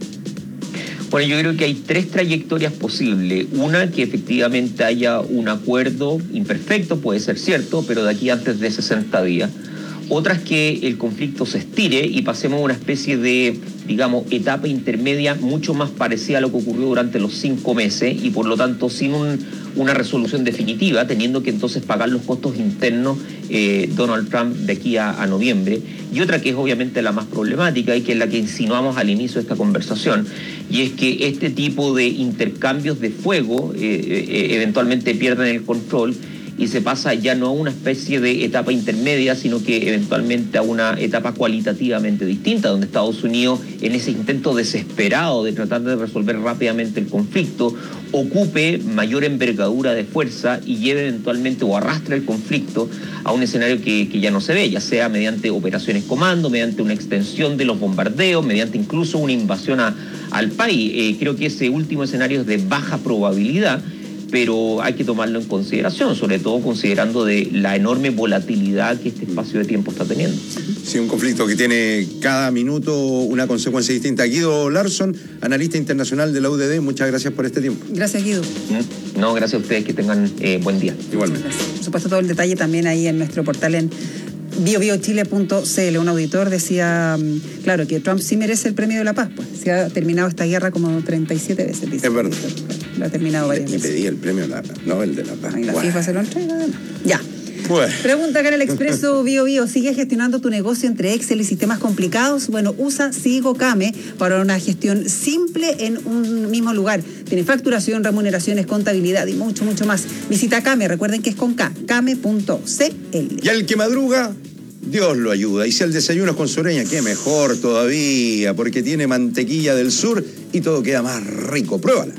Bueno, yo creo que hay tres trayectorias posibles. Una, que efectivamente haya un acuerdo imperfecto, puede ser cierto, pero de aquí antes de sesenta días. Otra es que el conflicto se estire y pasemos a una especie de, digamos, etapa intermedia mucho más parecida a lo que ocurrió durante los cinco meses y por lo tanto sin un, una resolución definitiva, teniendo que entonces pagar los costos internos eh, Donald Trump de aquí a, a noviembre. Y otra que es obviamente la más problemática y que es la que insinuamos al inicio de esta conversación, y es que este tipo de intercambios de fuego eh, eh, eventualmente pierden el control y se pasa ya no a una especie de etapa intermedia, sino que eventualmente a una etapa cualitativamente distinta, donde Estados Unidos, en ese intento desesperado de tratar de resolver rápidamente el conflicto, ocupe mayor envergadura de fuerza y lleve eventualmente o arrastre el conflicto a un escenario que, que ya no se ve, ya sea mediante operaciones comando, mediante una extensión de los bombardeos, mediante incluso una invasión a, al país. Eh, creo que ese último escenario es de baja probabilidad, pero hay que tomarlo en consideración, sobre todo considerando de la enorme volatilidad que este espacio de tiempo está teniendo. Sí, un conflicto que tiene cada minuto una consecuencia distinta. Guido Larsson, analista internacional de la U D D, muchas gracias por este tiempo. Gracias, Guido. No, gracias a ustedes, que tengan eh, buen día. Igualmente. Por supuesto, todo el detalle también ahí en nuestro portal en bio bio chile punto c l. Un auditor decía, claro, que Trump sí merece el premio de la paz, pues se ha terminado esta guerra como treinta y siete veces, dice. Es verdad. Lo ha terminado varias Le, veces. le pedí el premio Nobel de la Paz. Y la Wow. FIFA se lo entrega. Ya. Bueno. Pregunta acá en el Expreso Bio Bio, ¿sigues gestionando tu negocio entre Excel y sistemas complicados? Bueno, usa SigoKame para una gestión simple en un mismo lugar. Tiene facturación, remuneraciones, contabilidad y mucho, mucho más. Visita Kame, recuerden que es con K, kame punto c l. Y al que madruga, Dios lo ayuda. Y si el desayuno es con sureña, qué mejor todavía, porque tiene mantequilla del sur y todo queda más rico. Pruébala.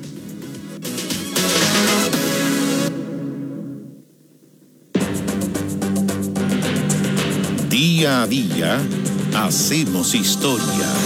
Día a día hacemos historia.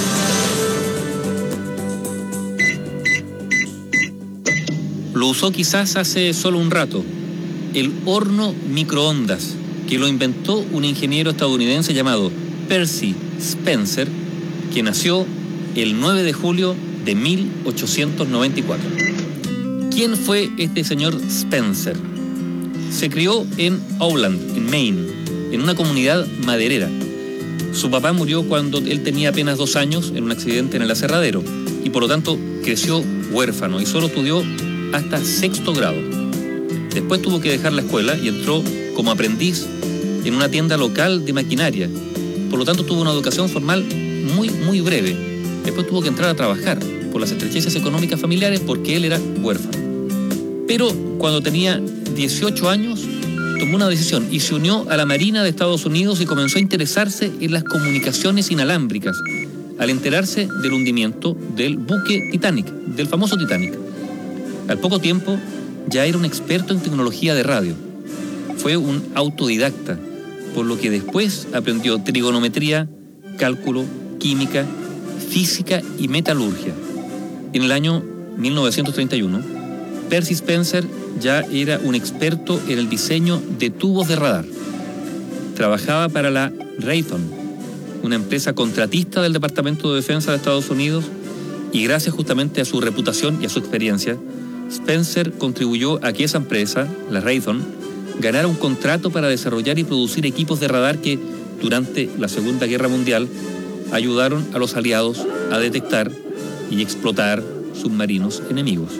Lo usó quizás hace solo un rato, el horno microondas, que lo inventó un ingeniero estadounidense llamado Percy Spencer, que nació el nueve de julio de mil ochocientos noventa y cuatro. ¿Quién fue este señor Spencer? Se crió en Owland, en Maine, en una comunidad maderera. Su papá murió cuando él tenía apenas dos años en un accidente en el aserradero y por lo tanto creció huérfano y solo estudió hasta sexto grado. Después tuvo que dejar la escuela y entró como aprendiz en una tienda local de maquinaria. Por lo tanto tuvo una educación formal muy, muy breve. Después tuvo que entrar a trabajar por las estrechezas económicas familiares porque él era huérfano. Pero cuando tenía dieciocho años tomó una decisión y se unió a la Marina de Estados Unidos y comenzó a interesarse en las comunicaciones inalámbricas al enterarse del hundimiento del buque Titanic, del famoso Titanic. Al poco tiempo ya era un experto en tecnología de radio. Fue un autodidacta, por lo que después aprendió trigonometría, cálculo, química, física y metalurgia. En el año mil novecientos treinta y uno, Percy Spencer ya era un experto en el diseño de tubos de radar. Trabajaba para la Raytheon, una empresa contratista del Departamento de Defensa de Estados Unidos, y gracias justamente a su reputación y a su experiencia, Spencer contribuyó a que esa empresa, la Raytheon, ganara un contrato para desarrollar y producir equipos de radar que, durante la Segunda Guerra Mundial, ayudaron a los aliados a detectar y explotar submarinos enemigos.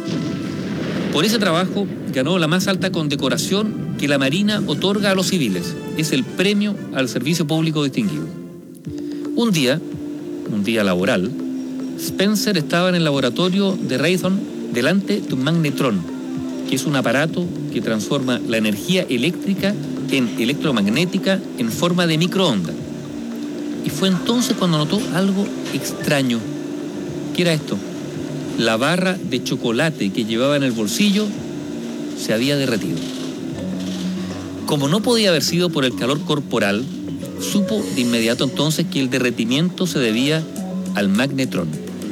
Por ese trabajo ganó la más alta condecoración que la Marina otorga a los civiles. Es el Premio al Servicio Público Distinguido. Un día, un día laboral, Spencer estaba en el laboratorio de Raytheon delante de un magnetrón, que es un aparato que transforma la energía eléctrica en electromagnética en forma de microondas. Y fue entonces cuando notó algo extraño. ¿Qué era esto? La barra de chocolate que llevaba en el bolsillo se había derretido. Como no podía haber sido por el calor corporal, supo de inmediato entonces que el derretimiento se debía al magnetrón.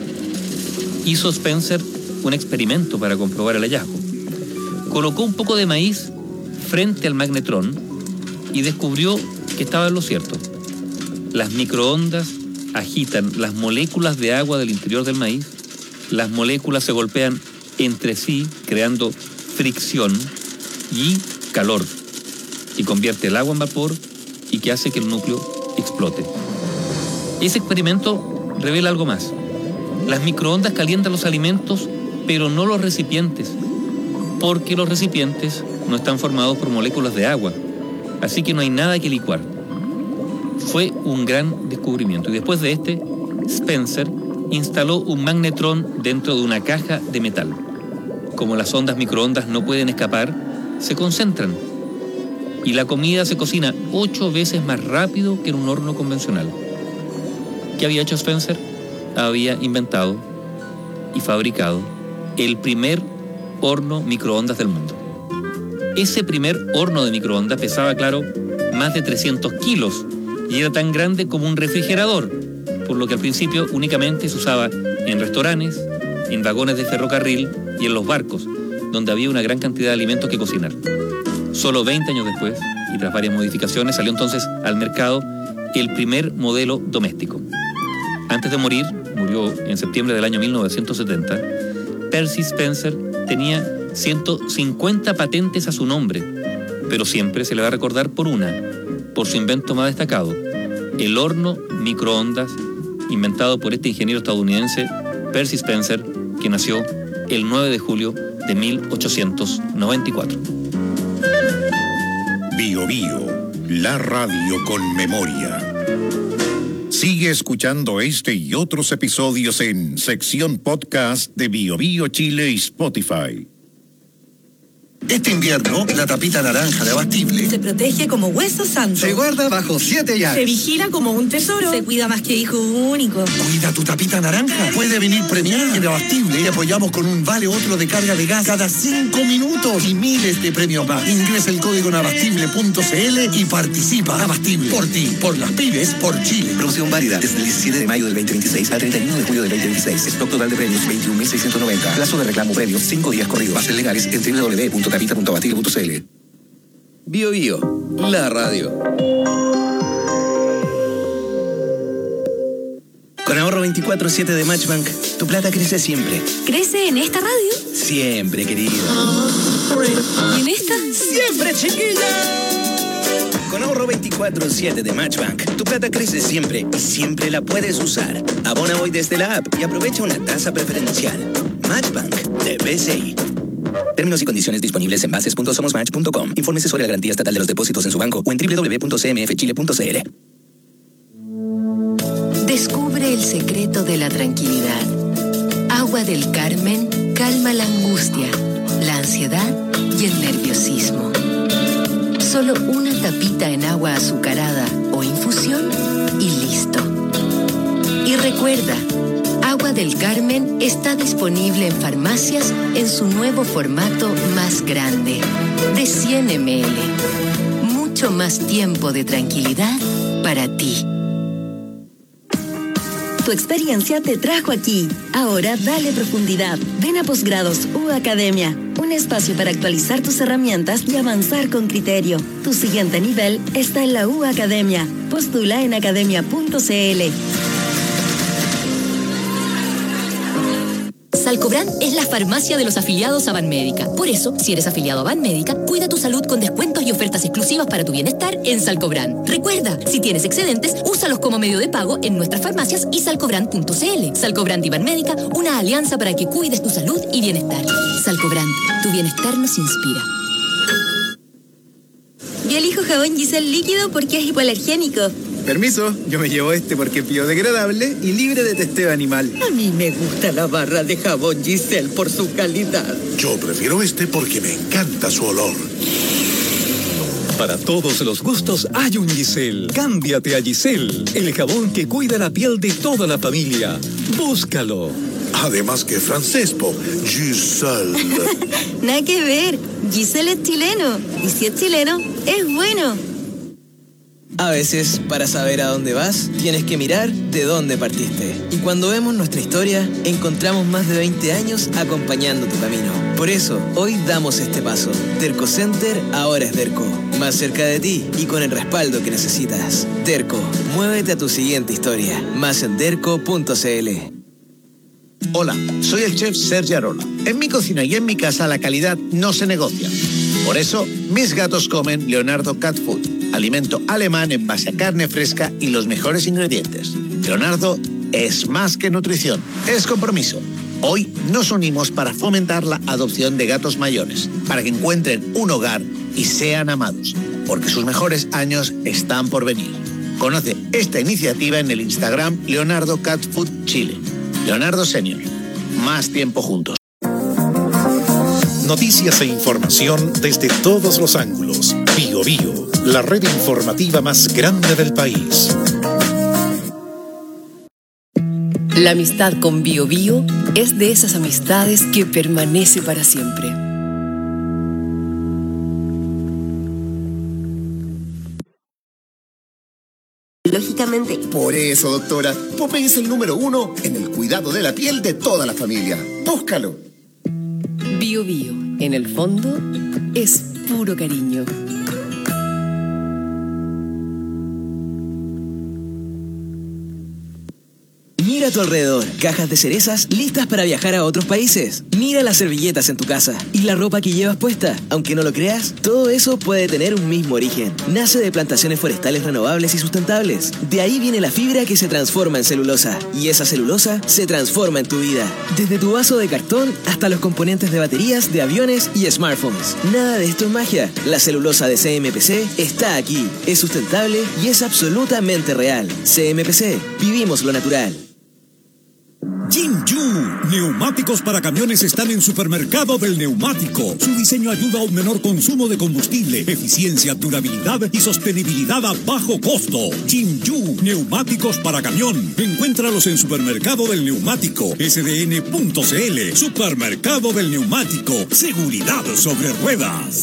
Hizo Spencer un experimento para comprobar el hallazgo. Colocó un poco de maíz frente al magnetrón y descubrió que estaba en lo cierto. Las microondas agitan las moléculas de agua del interior del maíz, las moléculas se golpean entre sí creando fricción y calor, y convierte el agua en vapor y que hace que el núcleo explote. Ese experimento revela algo más. Las microondas calientan los alimentos, pero no los recipientes, porque los recipientes no están formados por moléculas de agua, así que no hay nada que licuar. Fue un gran descubrimiento, y después de este, Spencer instaló un magnetrón dentro de una caja de metal. Como las ondas microondas no pueden escapar, se concentran, y la comida se cocina ocho veces más rápido que en un horno convencional. ¿Qué había hecho Spencer? Había inventado y fabricado el primer horno microondas del mundo. Ese primer horno de microondas pesaba, claro, más de trescientos kilos y era tan grande como un refrigerador, por lo que al principio únicamente se usaba en restaurantes, en vagones de ferrocarril y en los barcos, donde había una gran cantidad de alimentos que cocinar. Solo veinte años después, y tras varias modificaciones, salió entonces al mercado el primer modelo doméstico. Antes de morir, murió en septiembre del año mil novecientos setenta, Percy Spencer tenía ciento cincuenta patentes a su nombre, pero siempre se le va a recordar por una, por su invento más destacado, el horno microondas, inventado por este ingeniero estadounidense Percy Spencer, que nació el nueve de julio de mil ochocientos noventa y cuatro. Bio Bio, la radio con memoria. Sigue escuchando este y otros episodios en sección podcast de Bio Bio Chile y Spotify. Este invierno, la tapita naranja de Abastible se protege como hueso santo. se guarda bajo siete llaves. Se vigila como un tesoro. Se cuida más que hijo único. Cuida tu tapita naranja. Puede venir premiada en Abastible y apoyamos con un vale otro de carga de gas cada cinco minutos y miles de premios más. Ingresa el código en abastible punto cl y participa. Abastible, por ti, por las pymes, por Chile. Promoción válida desde el diecisiete de mayo del veinte veintiséis al treinta y uno de julio del veinte veintiséis. Stock total de premios veintiún mil seiscientos noventa. Plazo de reclamo previo cinco días corridos. Bases legales en doble u doble u doble u punto tapita punto abastible punto cl. Bio Bio, la radio. Con ahorro veinticuatro siete de Matchbank, tu plata crece siempre. ¿Crece en esta radio? Siempre, querido. ¿Y en esta? ¡Siempre, chiquilla! Con ahorro veinticuatro siete de Matchbank, tu plata crece siempre y siempre la puedes usar. Abona hoy desde la app y aprovecha una tasa preferencial. Matchbank de B C I. Términos y condiciones disponibles en bases punto somos match punto com. Infórmese sobre la garantía estatal de los depósitos en su banco o en doble u doble u doble u punto c m f chile punto c l. Descubre el secreto de la tranquilidad. Agua del Carmen calma la angustia, la ansiedad y el nerviosismo. Solo una tapita en agua azucarada o infusión y listo. Y recuerda, Agua del Carmen está disponible en farmacias en su nuevo formato más grande, de cien mililitros. Mucho más tiempo de tranquilidad para ti. Tu experiencia te trajo aquí. Ahora dale profundidad. Ven a Posgrados U Academia, un espacio para actualizar tus herramientas y avanzar con criterio. Tu siguiente nivel está en la U Academia. Postula en academia punto cl. Salcobran es la farmacia de los afiliados a Banmédica. Por eso, si eres afiliado a Banmédica, cuida tu salud con descuentos y ofertas exclusivas para tu bienestar en Salcobran. Recuerda, si tienes excedentes, úsalos como medio de pago en nuestras farmacias y salcobran punto cl. Salcobran y Banmédica, una alianza para que cuides tu salud y bienestar. Salcobran, tu bienestar nos inspira. Yo elijo jabón Giselle líquido porque es hipoalergénico. Permiso, yo me llevo este porque es biodegradable y libre de testeo animal. A mí me gusta la barra de jabón Giselle por su calidad. Yo prefiero este porque me encanta su olor. Para todos los gustos hay un Giselle. Cámbiate a Giselle, el jabón que cuida la piel de toda la familia. Búscalo. Además que francés, po. Giselle. Nada que ver. Giselle es chileno. Y si es chileno, es bueno. A veces, para saber a dónde vas, tienes que mirar de dónde partiste. Y cuando vemos nuestra historia, encontramos más de veinte años acompañando tu camino. Por eso, hoy damos este paso. Derco Center ahora es Derco. Más cerca de ti y con el respaldo que necesitas. Derco, muévete a tu siguiente historia. Más en derco punto cl. Hola, soy el chef Sergio Arola. En mi cocina y en mi casa la calidad no se negocia. Por eso, mis gatos comen Leonardo Cat Food, alimento alemán en base a carne fresca y los mejores ingredientes. Leonardo es más que nutrición, es compromiso. Hoy nos unimos para fomentar la adopción de gatos mayores, para que encuentren un hogar y sean amados, porque sus mejores años están por venir. Conoce esta iniciativa en el Instagram Leonardo Cat Food Chile. Leonardo Senior, más tiempo juntos. Noticias e información desde todos los ángulos. Bio Bio, la red informativa más grande del país. La amistad con Bio Bio es de esas amistades que permanece para siempre. Lógicamente. Por eso, doctora, Popeye es el número uno en el cuidado de la piel de toda la familia. Búscalo. Bio Bio, en el fondo, es puro cariño. Mira a tu alrededor, cajas de cerezas listas para viajar a otros países. Mira las servilletas en tu casa y la ropa que llevas puesta. Aunque no lo creas, todo eso puede tener un mismo origen. Nace de plantaciones forestales renovables y sustentables. De ahí viene la fibra que se transforma en celulosa. Y esa celulosa se transforma en tu vida. Desde tu vaso de cartón hasta los componentes de baterías de aviones y smartphones. Nada de esto es magia. La celulosa de C M P C está aquí. Es sustentable y es absolutamente real. C M P C, vivimos lo natural. Jinju, neumáticos para camiones están en Supermercado del Neumático. Su diseño ayuda a un menor consumo de combustible, eficiencia, durabilidad y sostenibilidad a bajo costo. Jinju, neumáticos para camión. Encuéntralos en Supermercado del Neumático, S D N punto C L. Supermercado del Neumático, seguridad sobre ruedas.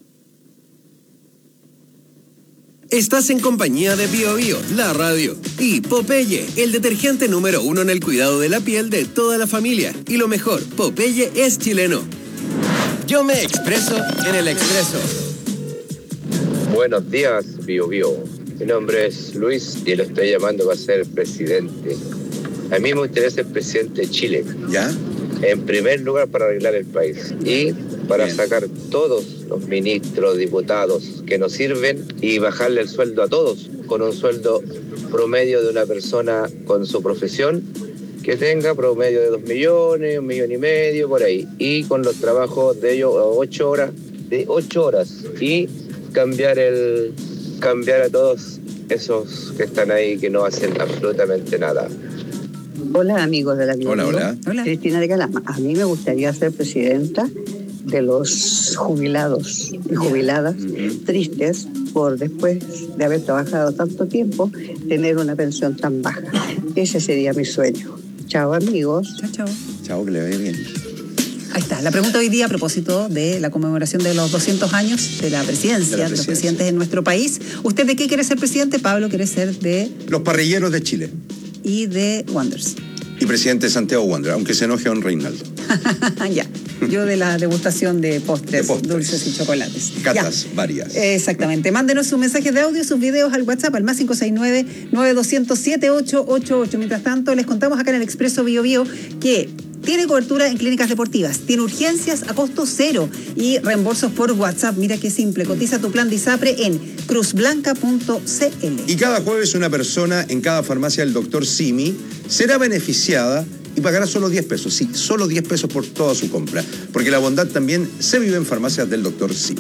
Estás en compañía de Bio Bio, la radio, y Popeye, el detergente número uno en el cuidado de la piel de toda la familia. Y lo mejor, Popeye es chileno. Yo me expreso en el expreso. Buenos días, Bio Bio. Mi nombre es Luis y lo estoy llamando para ser presidente. A mí me gustaría ser presidente de Chile. ¿Ya? En primer lugar, para arreglar el país y para Bien. sacar todos los ministros, diputados que nos sirven y bajarle el sueldo a todos con un sueldo promedio de una persona con su profesión que tenga promedio de dos millones, un millón y medio, por ahí, y con los trabajos de ellos a ocho horas, de ocho horas, y cambiar el cambiar a todos esos que están ahí que no hacen absolutamente nada. Hola, amigos de la vida. Hola, hola. Hola. Cristina de Calama. A mí me gustaría ser presidenta de los jubilados y jubiladas uh-huh. tristes por después de haber trabajado tanto tiempo tener una pensión tan baja. Ese sería mi sueño. Chao, amigos. Chao, chao. Chao, que le vaya bien. Ahí está. La pregunta hoy día a propósito de la conmemoración de los doscientos años de la presidencia, de, la presidencia. de los presidentes en nuestro país. ¿Usted de qué quiere ser presidente? Pablo quiere ser de... Los parrilleros de Chile. Y de Wonders. Y presidente de Santiago Wanderers, aunque se enoje a don Reinaldo. Ya, yo de la degustación de postres, de postres. dulces y chocolates. Catas ya. varias. Exactamente. Mándenos sus mensajes de audio, sus videos al WhatsApp, al más cinco seis nueve, nueve dos cero cero, siete ocho ocho ocho. Mientras tanto, les contamos acá en el Expreso Bio Bio que tiene cobertura en clínicas deportivas, tiene urgencias a costo cero y reembolsos por WhatsApp. Mira qué simple, cotiza tu plan de ISAPRE en cruz blanca punto c l. Y cada jueves una persona en cada farmacia del doctor Simi será beneficiada y pagará solo diez pesos. Sí, solo diez pesos por toda su compra, porque la bondad también se vive en farmacias del doctor Simi.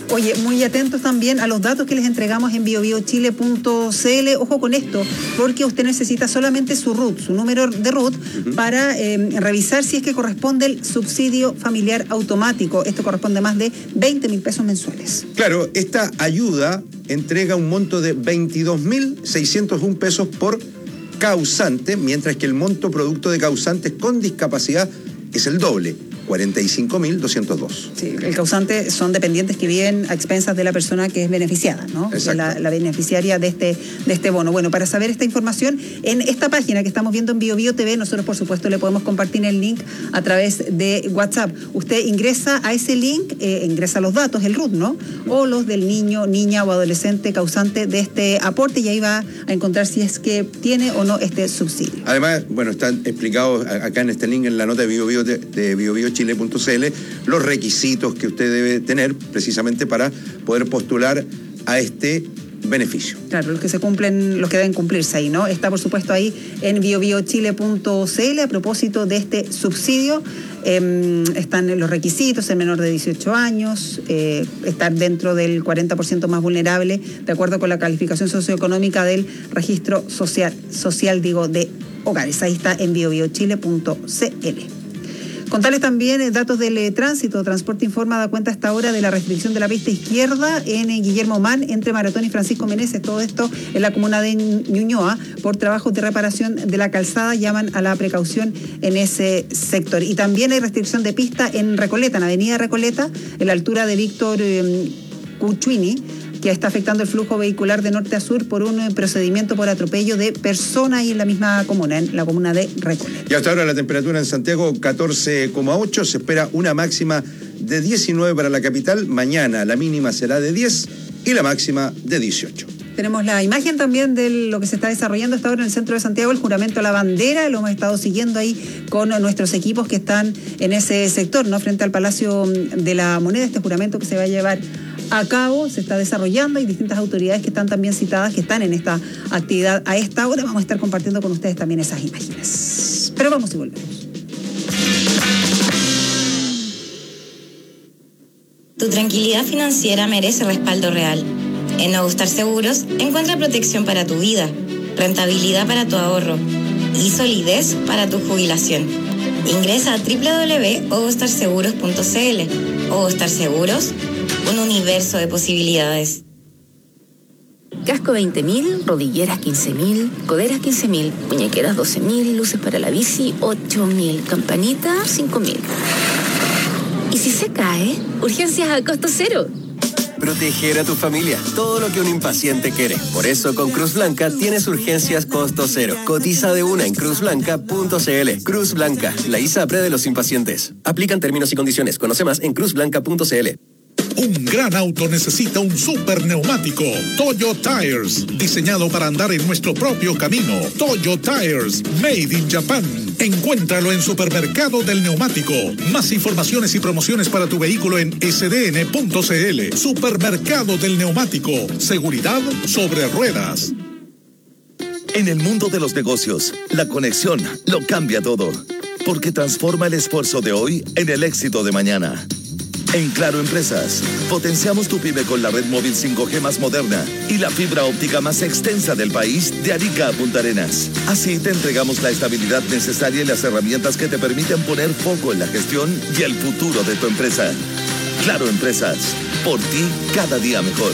Oye, muy atentos también a los datos que les entregamos en bio bio chile punto c l. Ojo con esto, porque usted necesita solamente su R U T, su número de R U T, uh-huh. para eh, revisar si es que corresponde el subsidio familiar automático. Esto corresponde a más de veinte mil pesos mensuales. Claro, esta ayuda entrega un monto de veintidós mil seiscientos uno pesos por causante, mientras que el monto producto de causantes con discapacidad es el doble, cuarenta y cinco mil doscientos dos. Sí, el causante son dependientes que viven a expensas de la persona que es beneficiada, ¿no? La, la beneficiaria de este, de este bono. Bueno, para saber esta información, en esta página que estamos viendo en Bio Bio T V, nosotros por supuesto le podemos compartir el link a través de WhatsApp. Usted ingresa a ese link, eh, ingresa los datos, el R U T, ¿no? O los del niño, niña o adolescente causante de este aporte, y ahí va a encontrar si es que tiene o no este subsidio. Además, bueno, están explicados acá en este link, en la nota de Bio Bio, de, de bio bio chile punto c l, los requisitos que usted debe tener precisamente para poder postular a este beneficio. Claro, los que se cumplen, los que deben cumplirse ahí, ¿no? Está por supuesto ahí en bio bio chile punto c l a propósito de este subsidio. Eh, están los requisitos: ser menor de dieciocho años, eh, estar dentro del cuarenta por ciento más vulnerable, de acuerdo con la calificación socioeconómica del registro social, social digo, de hogares. Ahí está en bio bio chile punto c l. Contarles también eh, datos del eh, tránsito. Transporte Informa da cuenta a esta hora de la restricción de la pista izquierda en eh, Guillermo Mann, entre Maratón y Francisco Meneses. Todo esto en la comuna de Ñuñoa, por trabajos de reparación de la calzada. Llaman a la precaución en ese sector. Y también hay restricción de pista en Recoleta, en Avenida Recoleta, en la altura de Víctor eh, Cuchuini, que está afectando el flujo vehicular de norte a sur por un procedimiento por atropello de persona ahí en la misma comuna, en la comuna de Recoleta. Y hasta ahora la temperatura en Santiago catorce coma ocho, se espera una máxima de diecinueve para la capital. Mañana la mínima será de diez y la máxima de dieciocho. Tenemos la imagen también de lo que se está desarrollando hasta ahora en el centro de Santiago, el juramento a la bandera. Lo hemos estado siguiendo ahí con nuestros equipos que están en ese sector, ¿no? Frente al Palacio de la Moneda, este juramento que se va a llevar a cabo, se está desarrollando. Hay distintas autoridades que están también citadas, que están en esta actividad a esta hora. Vamos a estar compartiendo con ustedes también esas imágenes. Pero vamos y volvemos. Tu tranquilidad financiera merece respaldo real. En Ogustar Seguros encuentra protección para tu vida, rentabilidad para tu ahorro y solidez para tu jubilación. Ingresa a doble u doble u doble u punto ogustar seguros punto c l. Ogustar Seguros, un universo de posibilidades. Casco veinte mil, rodilleras quince mil, coderas quince mil, muñequeras doce mil, luces para la bici ocho mil, campanita cinco mil. ¿Y si se cae? Urgencias a costo cero. Proteger a tu familia, todo lo que un impaciente quiere. Por eso con Cruz Blanca tienes urgencias costo cero. Cotiza de una en cruz blanca punto c l. Cruz Blanca, la ISAPRE de los impacientes. Aplican términos y condiciones. Conoce más en cruz blanca punto c l. Un gran auto necesita un super neumático. Toyo Tires, diseñado para andar en nuestro propio camino. Toyo Tires, made in Japan. Encuéntralo en Supermercado del Neumático. Más informaciones y promociones para tu vehículo en s d n punto c l. Supermercado del Neumático. Seguridad sobre ruedas. En el mundo de los negocios, la conexión lo cambia todo, porque transforma el esfuerzo de hoy en el éxito de mañana. En Claro Empresas, potenciamos tu pyme con la red móvil cinco G más moderna y la fibra óptica más extensa del país, de Arica a Punta Arenas. Así te entregamos la estabilidad necesaria y las herramientas que te permiten poner foco en la gestión y el futuro de tu empresa. Claro Empresas, por ti cada día mejor.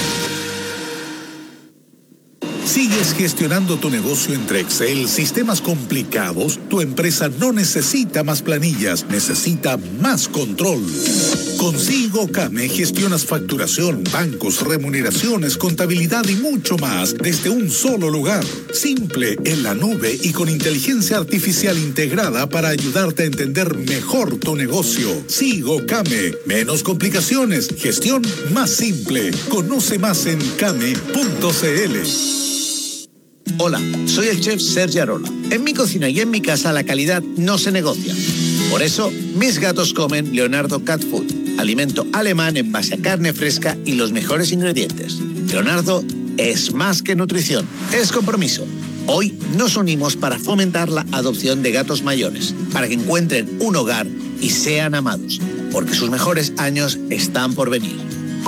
¿Sigues gestionando tu negocio entre Excel, sistemas complicados? Tu empresa no necesita más planillas, necesita más control. Con Sigo Came gestionas facturación, bancos, remuneraciones, contabilidad y mucho más desde un solo lugar. Simple, en la nube y con inteligencia artificial integrada para ayudarte a entender mejor tu negocio. Sigo Came, menos complicaciones, gestión más simple. Conoce más en came punto c l. Hola, soy el chef Sergio Arola. En mi cocina y en mi casa la calidad no se negocia. Por eso, mis gatos comen Leonardo Cat Food, alimento alemán en base a carne fresca y los mejores ingredientes. Leonardo es más que nutrición, es compromiso. Hoy nos unimos para fomentar la adopción de gatos mayores, para que encuentren un hogar y sean amados, porque sus mejores años están por venir.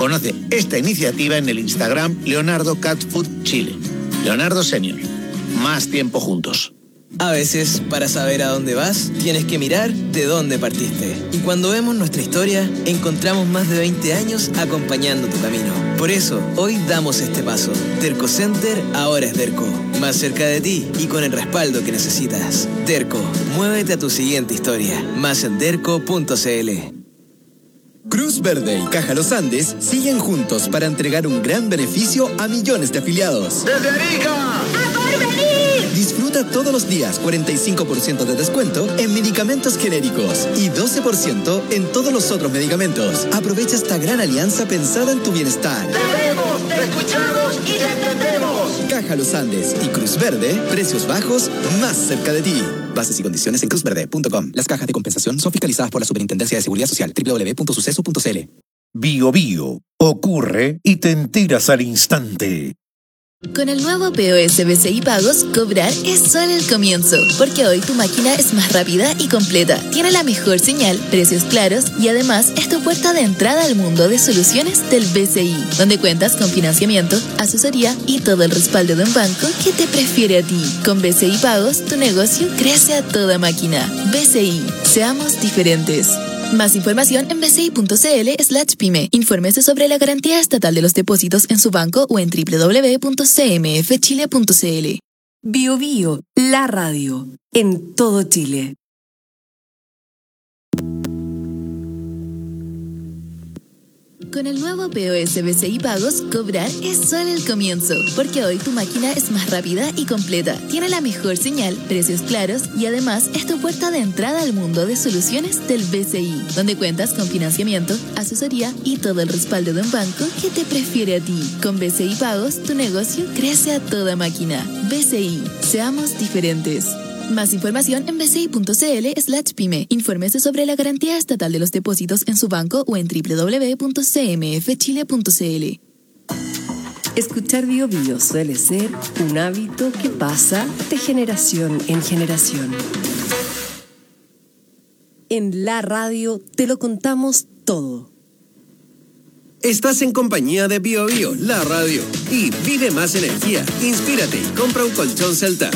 Conoce esta iniciativa en el Instagram Leonardo Cat Food Chile. Leonardo Senior. Más tiempo juntos. A veces, para saber a dónde vas, tienes que mirar de dónde partiste. Y cuando vemos nuestra historia, encontramos más de veinte años acompañando tu camino. Por eso, hoy damos este paso. Derco Center ahora es Derco. Más cerca de ti y con el respaldo que necesitas. Derco, muévete a tu siguiente historia. Más en derco punto cl. Cruz Verde y Caja Los Andes siguen juntos para entregar un gran beneficio a millones de afiliados. ¡Desde Arica! ¡A Porvenir! Disfruta todos los días cuarenta y cinco por ciento de descuento en medicamentos genéricos y doce por ciento en todos los otros medicamentos. Aprovecha esta gran alianza pensada en tu bienestar. ¡Te vemos, te escuchamos y te entendemos! Caja Los Andes y Cruz Verde, precios bajos más cerca de ti. Bases y condiciones en cruz verde punto com. Las cajas de compensación son fiscalizadas por la Superintendencia de Seguridad Social. doble u doble u doble u punto suceso punto c l. Bio Bio. Ocurre y te enteras al instante. Con el nuevo P O S B C I Pagos, cobrar es solo el comienzo, porque hoy tu máquina es más rápida y completa, tiene la mejor señal, precios claros y además es tu puerta de entrada al mundo de soluciones del B C I, donde cuentas con financiamiento, asesoría y todo el respaldo de un banco que te prefiere a ti. Con B C I Pagos, tu negocio crece a toda máquina. B C I, seamos diferentes. Más información en bci.cl slash pyme. Infórmese sobre la garantía estatal de los depósitos en su banco o en doble u doble u doble u punto c m f chile punto c l. Bio Bio, la radio, en todo Chile. Con el nuevo P O S B C I Pagos, cobrar es solo el comienzo, porque hoy tu máquina es más rápida y completa, tiene la mejor señal, precios claros y además es tu puerta de entrada al mundo de soluciones del B C I, donde cuentas con financiamiento, asesoría y todo el respaldo de un banco que te prefiere a ti. Con B C I Pagos, tu negocio crece a toda máquina. B C I, seamos diferentes. Más información en bci.cl slash pyme. Infórmese sobre la garantía estatal de los depósitos en su banco o en doble u doble u doble u punto c m f chile punto c l. Escuchar Bio Bio suele ser un hábito que pasa de generación en generación. En la radio te lo contamos todo. Estás en compañía de Bio Bio, la radio. Y vive más energía, inspírate y compra un colchón Celta.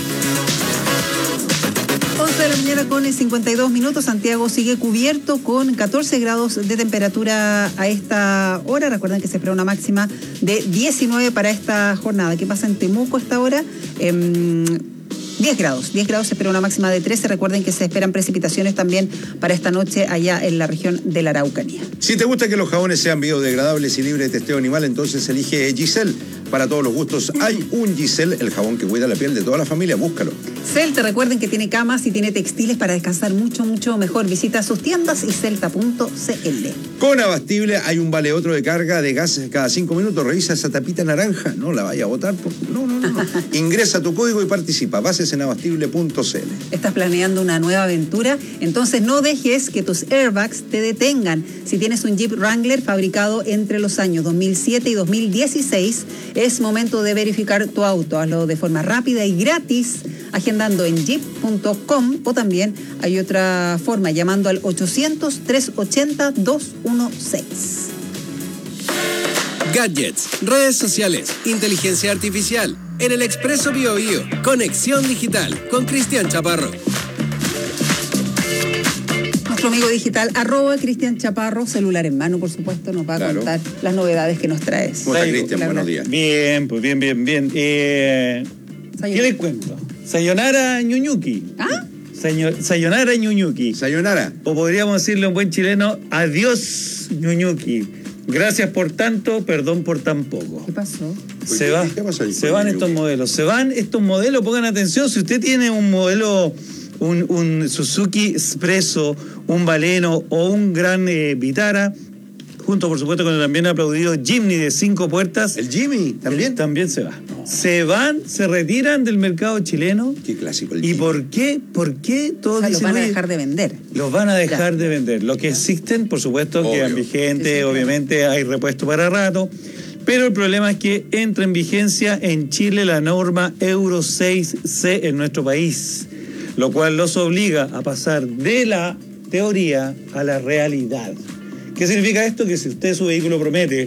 once de la mañana con cincuenta y dos minutos. Santiago sigue cubierto con catorce grados de temperatura a esta hora. Recuerden que se espera una máxima de diecinueve para esta jornada. ¿Qué pasa en Temuco a esta hora? Eh, diez grados. diez grados, se espera una máxima de trece. Recuerden que se esperan precipitaciones también para esta noche allá en la región de la Araucanía. Si te gusta que los jabones sean biodegradables y libres de testeo animal, entonces elige Giselle. Para todos los gustos hay un Giselle, el jabón que cuida la piel de toda la familia. Búscalo. Celta, recuerden que tiene camas y tiene textiles para descansar mucho, mucho mejor. Visita sus tiendas y celta punto c l. Con Abastible hay un vale otro de carga de gas cada cinco minutos. Revisa esa tapita naranja. No la vaya a botar. Por... No, no, no. no. Ingresa tu código y participa. Bases en abastible punto c l. ¿Estás planeando una nueva aventura? Entonces no dejes que tus airbags te detengan. Si tienes un Jeep Wrangler fabricado entre los años dos mil siete y dos mil dieciséis, es momento de verificar tu auto. Hazlo de forma rápida y gratis, agendando en jeep punto com, o también hay otra forma llamando al ochocientos, trescientos ochenta, doscientos dieciséis. Gadgets, redes sociales, inteligencia artificial. En el Expreso Bio Bio, conexión digital con Cristian Chaparro. Nuestro amigo digital, arroba Cristian Chaparro, celular en mano, por supuesto, nos va a claro. contar las novedades que nos traes. ¿Cómo está, Cristian? Buenos días. Bien, pues bien, bien, bien. Eh, ¿Qué les cuento? Sayonara Ñuñuki. ¿Ah? Sayo, sayonara Ñuñuki. Sayonara. O podríamos decirle en buen chileno, adiós Ñuñuki. Gracias por tanto, perdón por tan poco. ¿Qué pasó? Se, va, se van estos modelos. Se van estos modelos, pongan atención, si usted tiene un modelo... Un, un Suzuki Expresso, un Baleno o un gran eh, Vitara, junto por supuesto con el también aplaudido Jimny de cinco puertas. ¿El Jimmy también? El, también se va. No. Se van, se retiran del mercado chileno. Qué clásico el Jimmy. ¿Y por qué? ¿Por qué todos o sea, dicen, los van a dejar de vender? Los van a dejar claro. de vender. Los que existen, por supuesto, Obvio. quedan vigentes, sí, sí, obviamente claro. hay repuesto para rato. Pero el problema es que entra en vigencia en Chile la norma Euro seis C en nuestro país, lo cual los obliga a pasar de la teoría a la realidad. ¿Qué significa esto? Que si usted su vehículo promete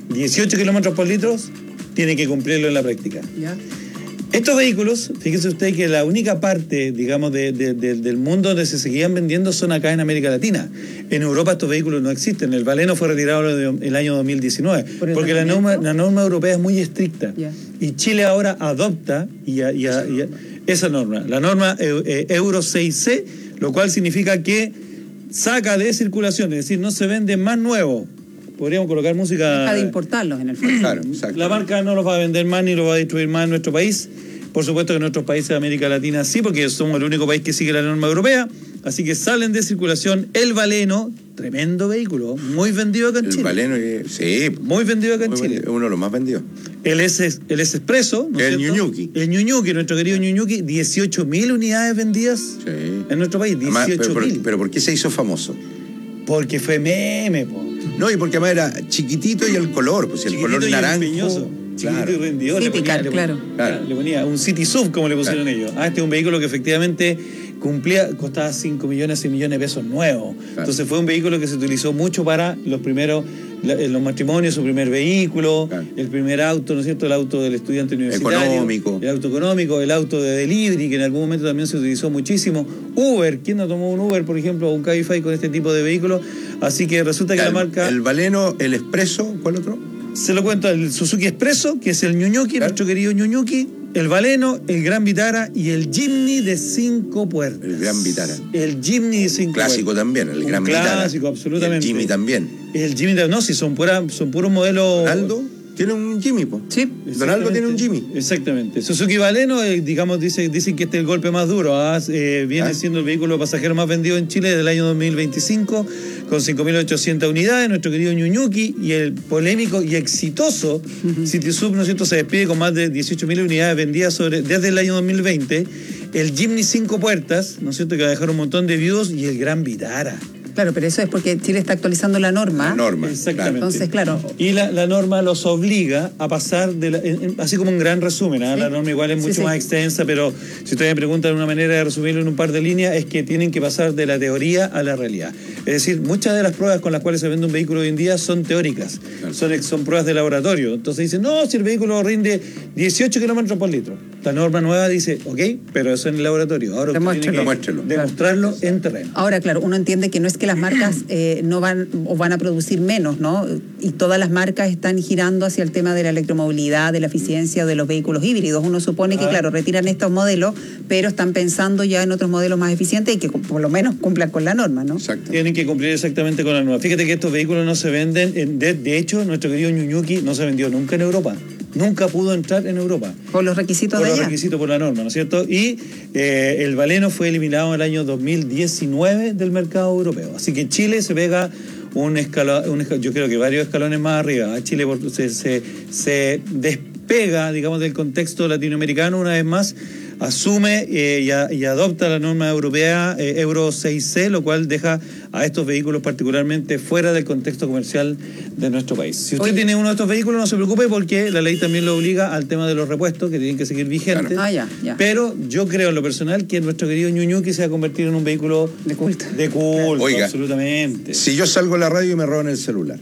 dieciocho kilómetros por litro, tiene que cumplirlo en la práctica. ¿Ya? Estos vehículos, fíjese usted que la única parte, digamos, de, de, de, del mundo donde se seguían vendiendo son acá en América Latina. En Europa estos vehículos no existen. El Baleno fue retirado el año dos mil diecinueve, ¿Por porque la norma, la norma europea es muy estricta. Yeah. Y Chile ahora adopta y a, y a, y a esa norma, la norma eh, Euro seis C, lo cual significa que saca de circulación, es decir, no se vende más nuevo. Podríamos colocar música... Deja de importarlos en el fondo. Claro, exacto. La marca no los va a vender más ni los va a distribuir más en nuestro país. Por supuesto que en otros países de América Latina sí, porque somos el único país que sigue la norma europea. Así que salen de circulación el Baleno, tremendo vehículo, muy vendido acá en el Chile. El Baleno, sí. Muy vendido acá en Chile. Es uno de los más vendidos. El S, el S Expreso, ¿no es El cierto? Ñuñuki. El Ñuñuki, nuestro querido Ñuñuki, dieciocho mil unidades vendidas sí. en nuestro país, dieciocho mil. Pero, pero ¿por qué se hizo famoso? Porque fue meme, po. No, y porque además era chiquitito y el color, pues el chiquitito color y naranjo. Empeñoso. Claro. Chiquitito y rendidor. City Car, le ponía, claro. Le ponía, claro. Le ponía un City Sub, como le pusieron claro. ellos. Ah, este es un vehículo que efectivamente cumplía, costaba cinco millones, seis millones de pesos nuevos. Claro. Entonces fue un vehículo que se utilizó mucho para los primeros, los matrimonios, su primer vehículo, claro. el primer auto, ¿no es cierto? El auto del estudiante universitario. Económico. El auto económico, el auto de delivery, que en algún momento también se utilizó muchísimo. Uber, ¿quién no tomó un Uber, por ejemplo, o un Cabify con este tipo de vehículos? Así que resulta que el, la marca... El Baleno, el Expreso, ¿cuál otro? Se lo cuento, el Suzuki Expreso, que es el Ñuñuki, claro. nuestro querido Ñuñuki, el Baleno, el Gran Vitara y el Jimny de cinco puertas. El Gran Vitara. El Jimny de cinco clásico puertas. también, el Un Gran Vitara. Clásico, absolutamente. Y el Jimmy también. El Jimmy, no, si son, pura, son puros modelos... ¿Donaldo? Tiene un Jimmy, po. Sí. Donaldo tiene un Jimmy. Exactamente. Suzuki Baleno, eh, digamos, dice, dicen que este es el golpe más duro. ¿ah? Eh, viene ¿Ah? siendo el vehículo pasajero más vendido en Chile desde el año dos mil veinticinco, con cinco mil ochocientas unidades. Nuestro querido Ñuñuki y el polémico y exitoso uh-huh. City Sub, ¿no es cierto?, se despide con más de dieciocho mil unidades vendidas sobre, desde el año dos mil veinte. El Jimny cinco puertas, ¿no es cierto?, que va a dejar un montón de viudos, y el Gran Vitara. Claro, pero eso es porque Chile está actualizando la norma. La norma. Exactamente. Entonces, claro. Y la, la norma los obliga a pasar, de la, en, así como un gran resumen. ¿eh? ¿Sí? La norma igual es mucho sí, sí. más extensa, pero si ustedes me preguntan una manera de resumirlo en un par de líneas, es que tienen que pasar de la teoría a la realidad. Es decir, muchas de las pruebas con las cuales se vende un vehículo hoy en día son teóricas, claro. son, son pruebas de laboratorio. Entonces dicen, no, si el vehículo rinde dieciocho kilómetros por litro. La norma nueva dice, ok, pero eso en el laboratorio. Ahora usted tiene que Demuéstrelo. demostrarlo claro. en terreno. Ahora, claro, uno entiende que no es que las marcas eh, no van o van a producir menos, ¿no? Y todas las marcas están girando hacia el tema de la electromovilidad, de la eficiencia de los vehículos híbridos. Uno supone ah. que, claro, retiran estos modelos, pero están pensando ya en otros modelos más eficientes y que por lo menos cumplan con la norma, ¿no? Exacto. Tienen que cumplir exactamente con la norma. Fíjate que estos vehículos no se venden, en, de, de hecho, nuestro querido Ñuñuki no se vendió nunca en Europa. Nunca pudo entrar en Europa. Por los requisitos por de los allá. requisitos, por la norma, ¿no es cierto? Y eh, el Baleno fue eliminado en el año dos mil diecinueve del mercado europeo. Así que Chile se pega un escalón, un escalón yo creo que varios escalones más arriba. Chile se, se, se despega, digamos, del contexto latinoamericano una vez más, asume eh, y, a, y adopta la norma europea eh, Euro seis C, lo cual deja a estos vehículos particularmente fuera del contexto comercial de nuestro país. Si usted Oye. tiene uno de estos vehículos, no se preocupe, porque la ley también lo obliga al tema de los repuestos, que tienen que seguir vigentes. Claro. Ah, ya, ya. Pero yo creo en lo personal que nuestro querido Ñuñuki se va a convertir en un vehículo de culto. De culto, Oiga, absolutamente. Si yo salgo a la radio y me roban el celular.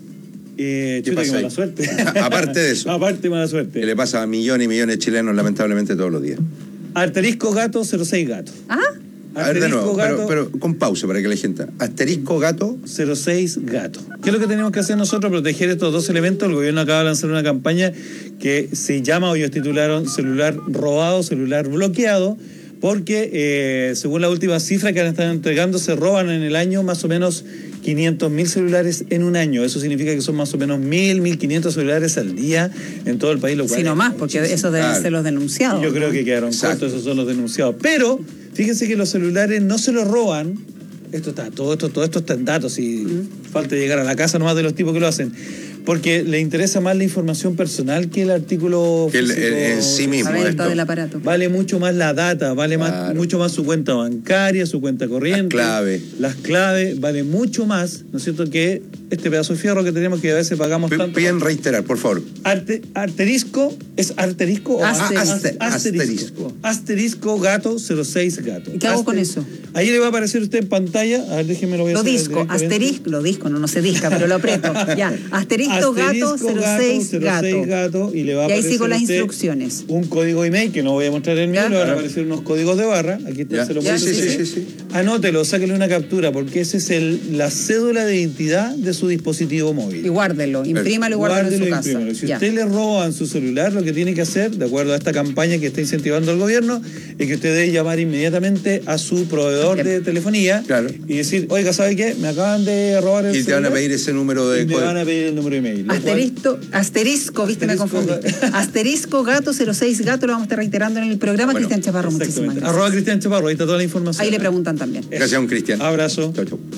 Eh, chuta, que mala suerte. Aparte de eso. Aparte mala suerte. Que le pasa a millones y millones de chilenos, lamentablemente, todos los días. Asterisco gato cero seis gato. ¿Ah? A ver, de nuevo, gato, pero, pero con pausa para que la gente... Asterisco gato cero seis gato. ¿Qué es lo que tenemos que hacer nosotros? Proteger estos dos elementos. El gobierno acaba de lanzar una campaña que se llama, o ellos titularon, celular robado, celular bloqueado, porque eh, según la última cifra que han estado entregando, se roban en el año más o menos quinientos mil celulares en un año. Eso significa que son más o menos mil, mil quinientos celulares al día en todo el país. Lo cual sí, no más, porque esos deben claro. ser los denunciados. Y yo creo que quedaron cortos, esos son los denunciados. Pero fíjense que los celulares no se los roban. Esto está, todo esto, todo esto está en datos y uh-huh. falta llegar a la casa nomás de los tipos que lo hacen. Porque le interesa más la información personal que el artículo que el, el, en sí mismo. La venta del aparato. Vale mucho más la data, vale claro. más, mucho más su cuenta bancaria, su cuenta corriente. Las claves. Las claves, vale mucho más, ¿no es cierto?, que este pedazo de fierro que tenemos, que a veces pagamos P tanto. Bien reiterar, por favor. Arte, arterisco, ¿es arterisco o asterisco? Aster, asterisco. Asterisco. Asterisco gato cero seis gato. ¿Y qué hago Aster, con eso? Ahí le va a aparecer usted en pantalla, a ver, déjeme lo voy a lo hacer. Disco, asterisco, lo disco, no, no se disca, pero lo aprieto. Ya, asterisco, Asterisco gato cero seis gato. gato y le va a y ahí aparecer sigo las usted instrucciones. un código email que no voy a mostrar en mío, le van a Claro. aparecer unos códigos de barra. Aquí está, Ya. se lo Ya, muestro. sí, Sí, sí, sí. sí, sí. Anótelo, sáquele una captura porque ese es el, la cédula de identidad de su dispositivo móvil. Y guárdelo, imprímalo y guárdelo en su casa. imprímalo. Si Ya. usted le roban su celular, lo que tiene que hacer, de acuerdo a esta campaña que está incentivando el gobierno, es que usted debe llamar inmediatamente a su proveedor de telefonía Claro. y decir, oiga, ¿sabe qué? Me acaban de robar el Y te van a celular. pedir ese número de Y me código. van a pedir el número de email. lo cual- Asterisco, asterisco, viste, me Asterisco, confundiste. Asterisco gato cero seis gato, lo vamos a estar reiterando en el programa. Bueno, Cristian Chaparro, muchísimas Exactamente. gracias. Arroba Cristian Chaparro, ahí está toda la información. Ahí le preguntan también. Gracias a un Cristian. Abrazo. Chau, chau.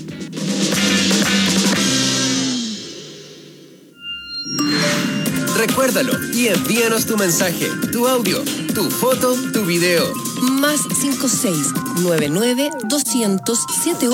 Recuérdalo y envíanos tu mensaje, tu audio, tu foto, tu video. Más cinco seis nueve nueve doscientos siete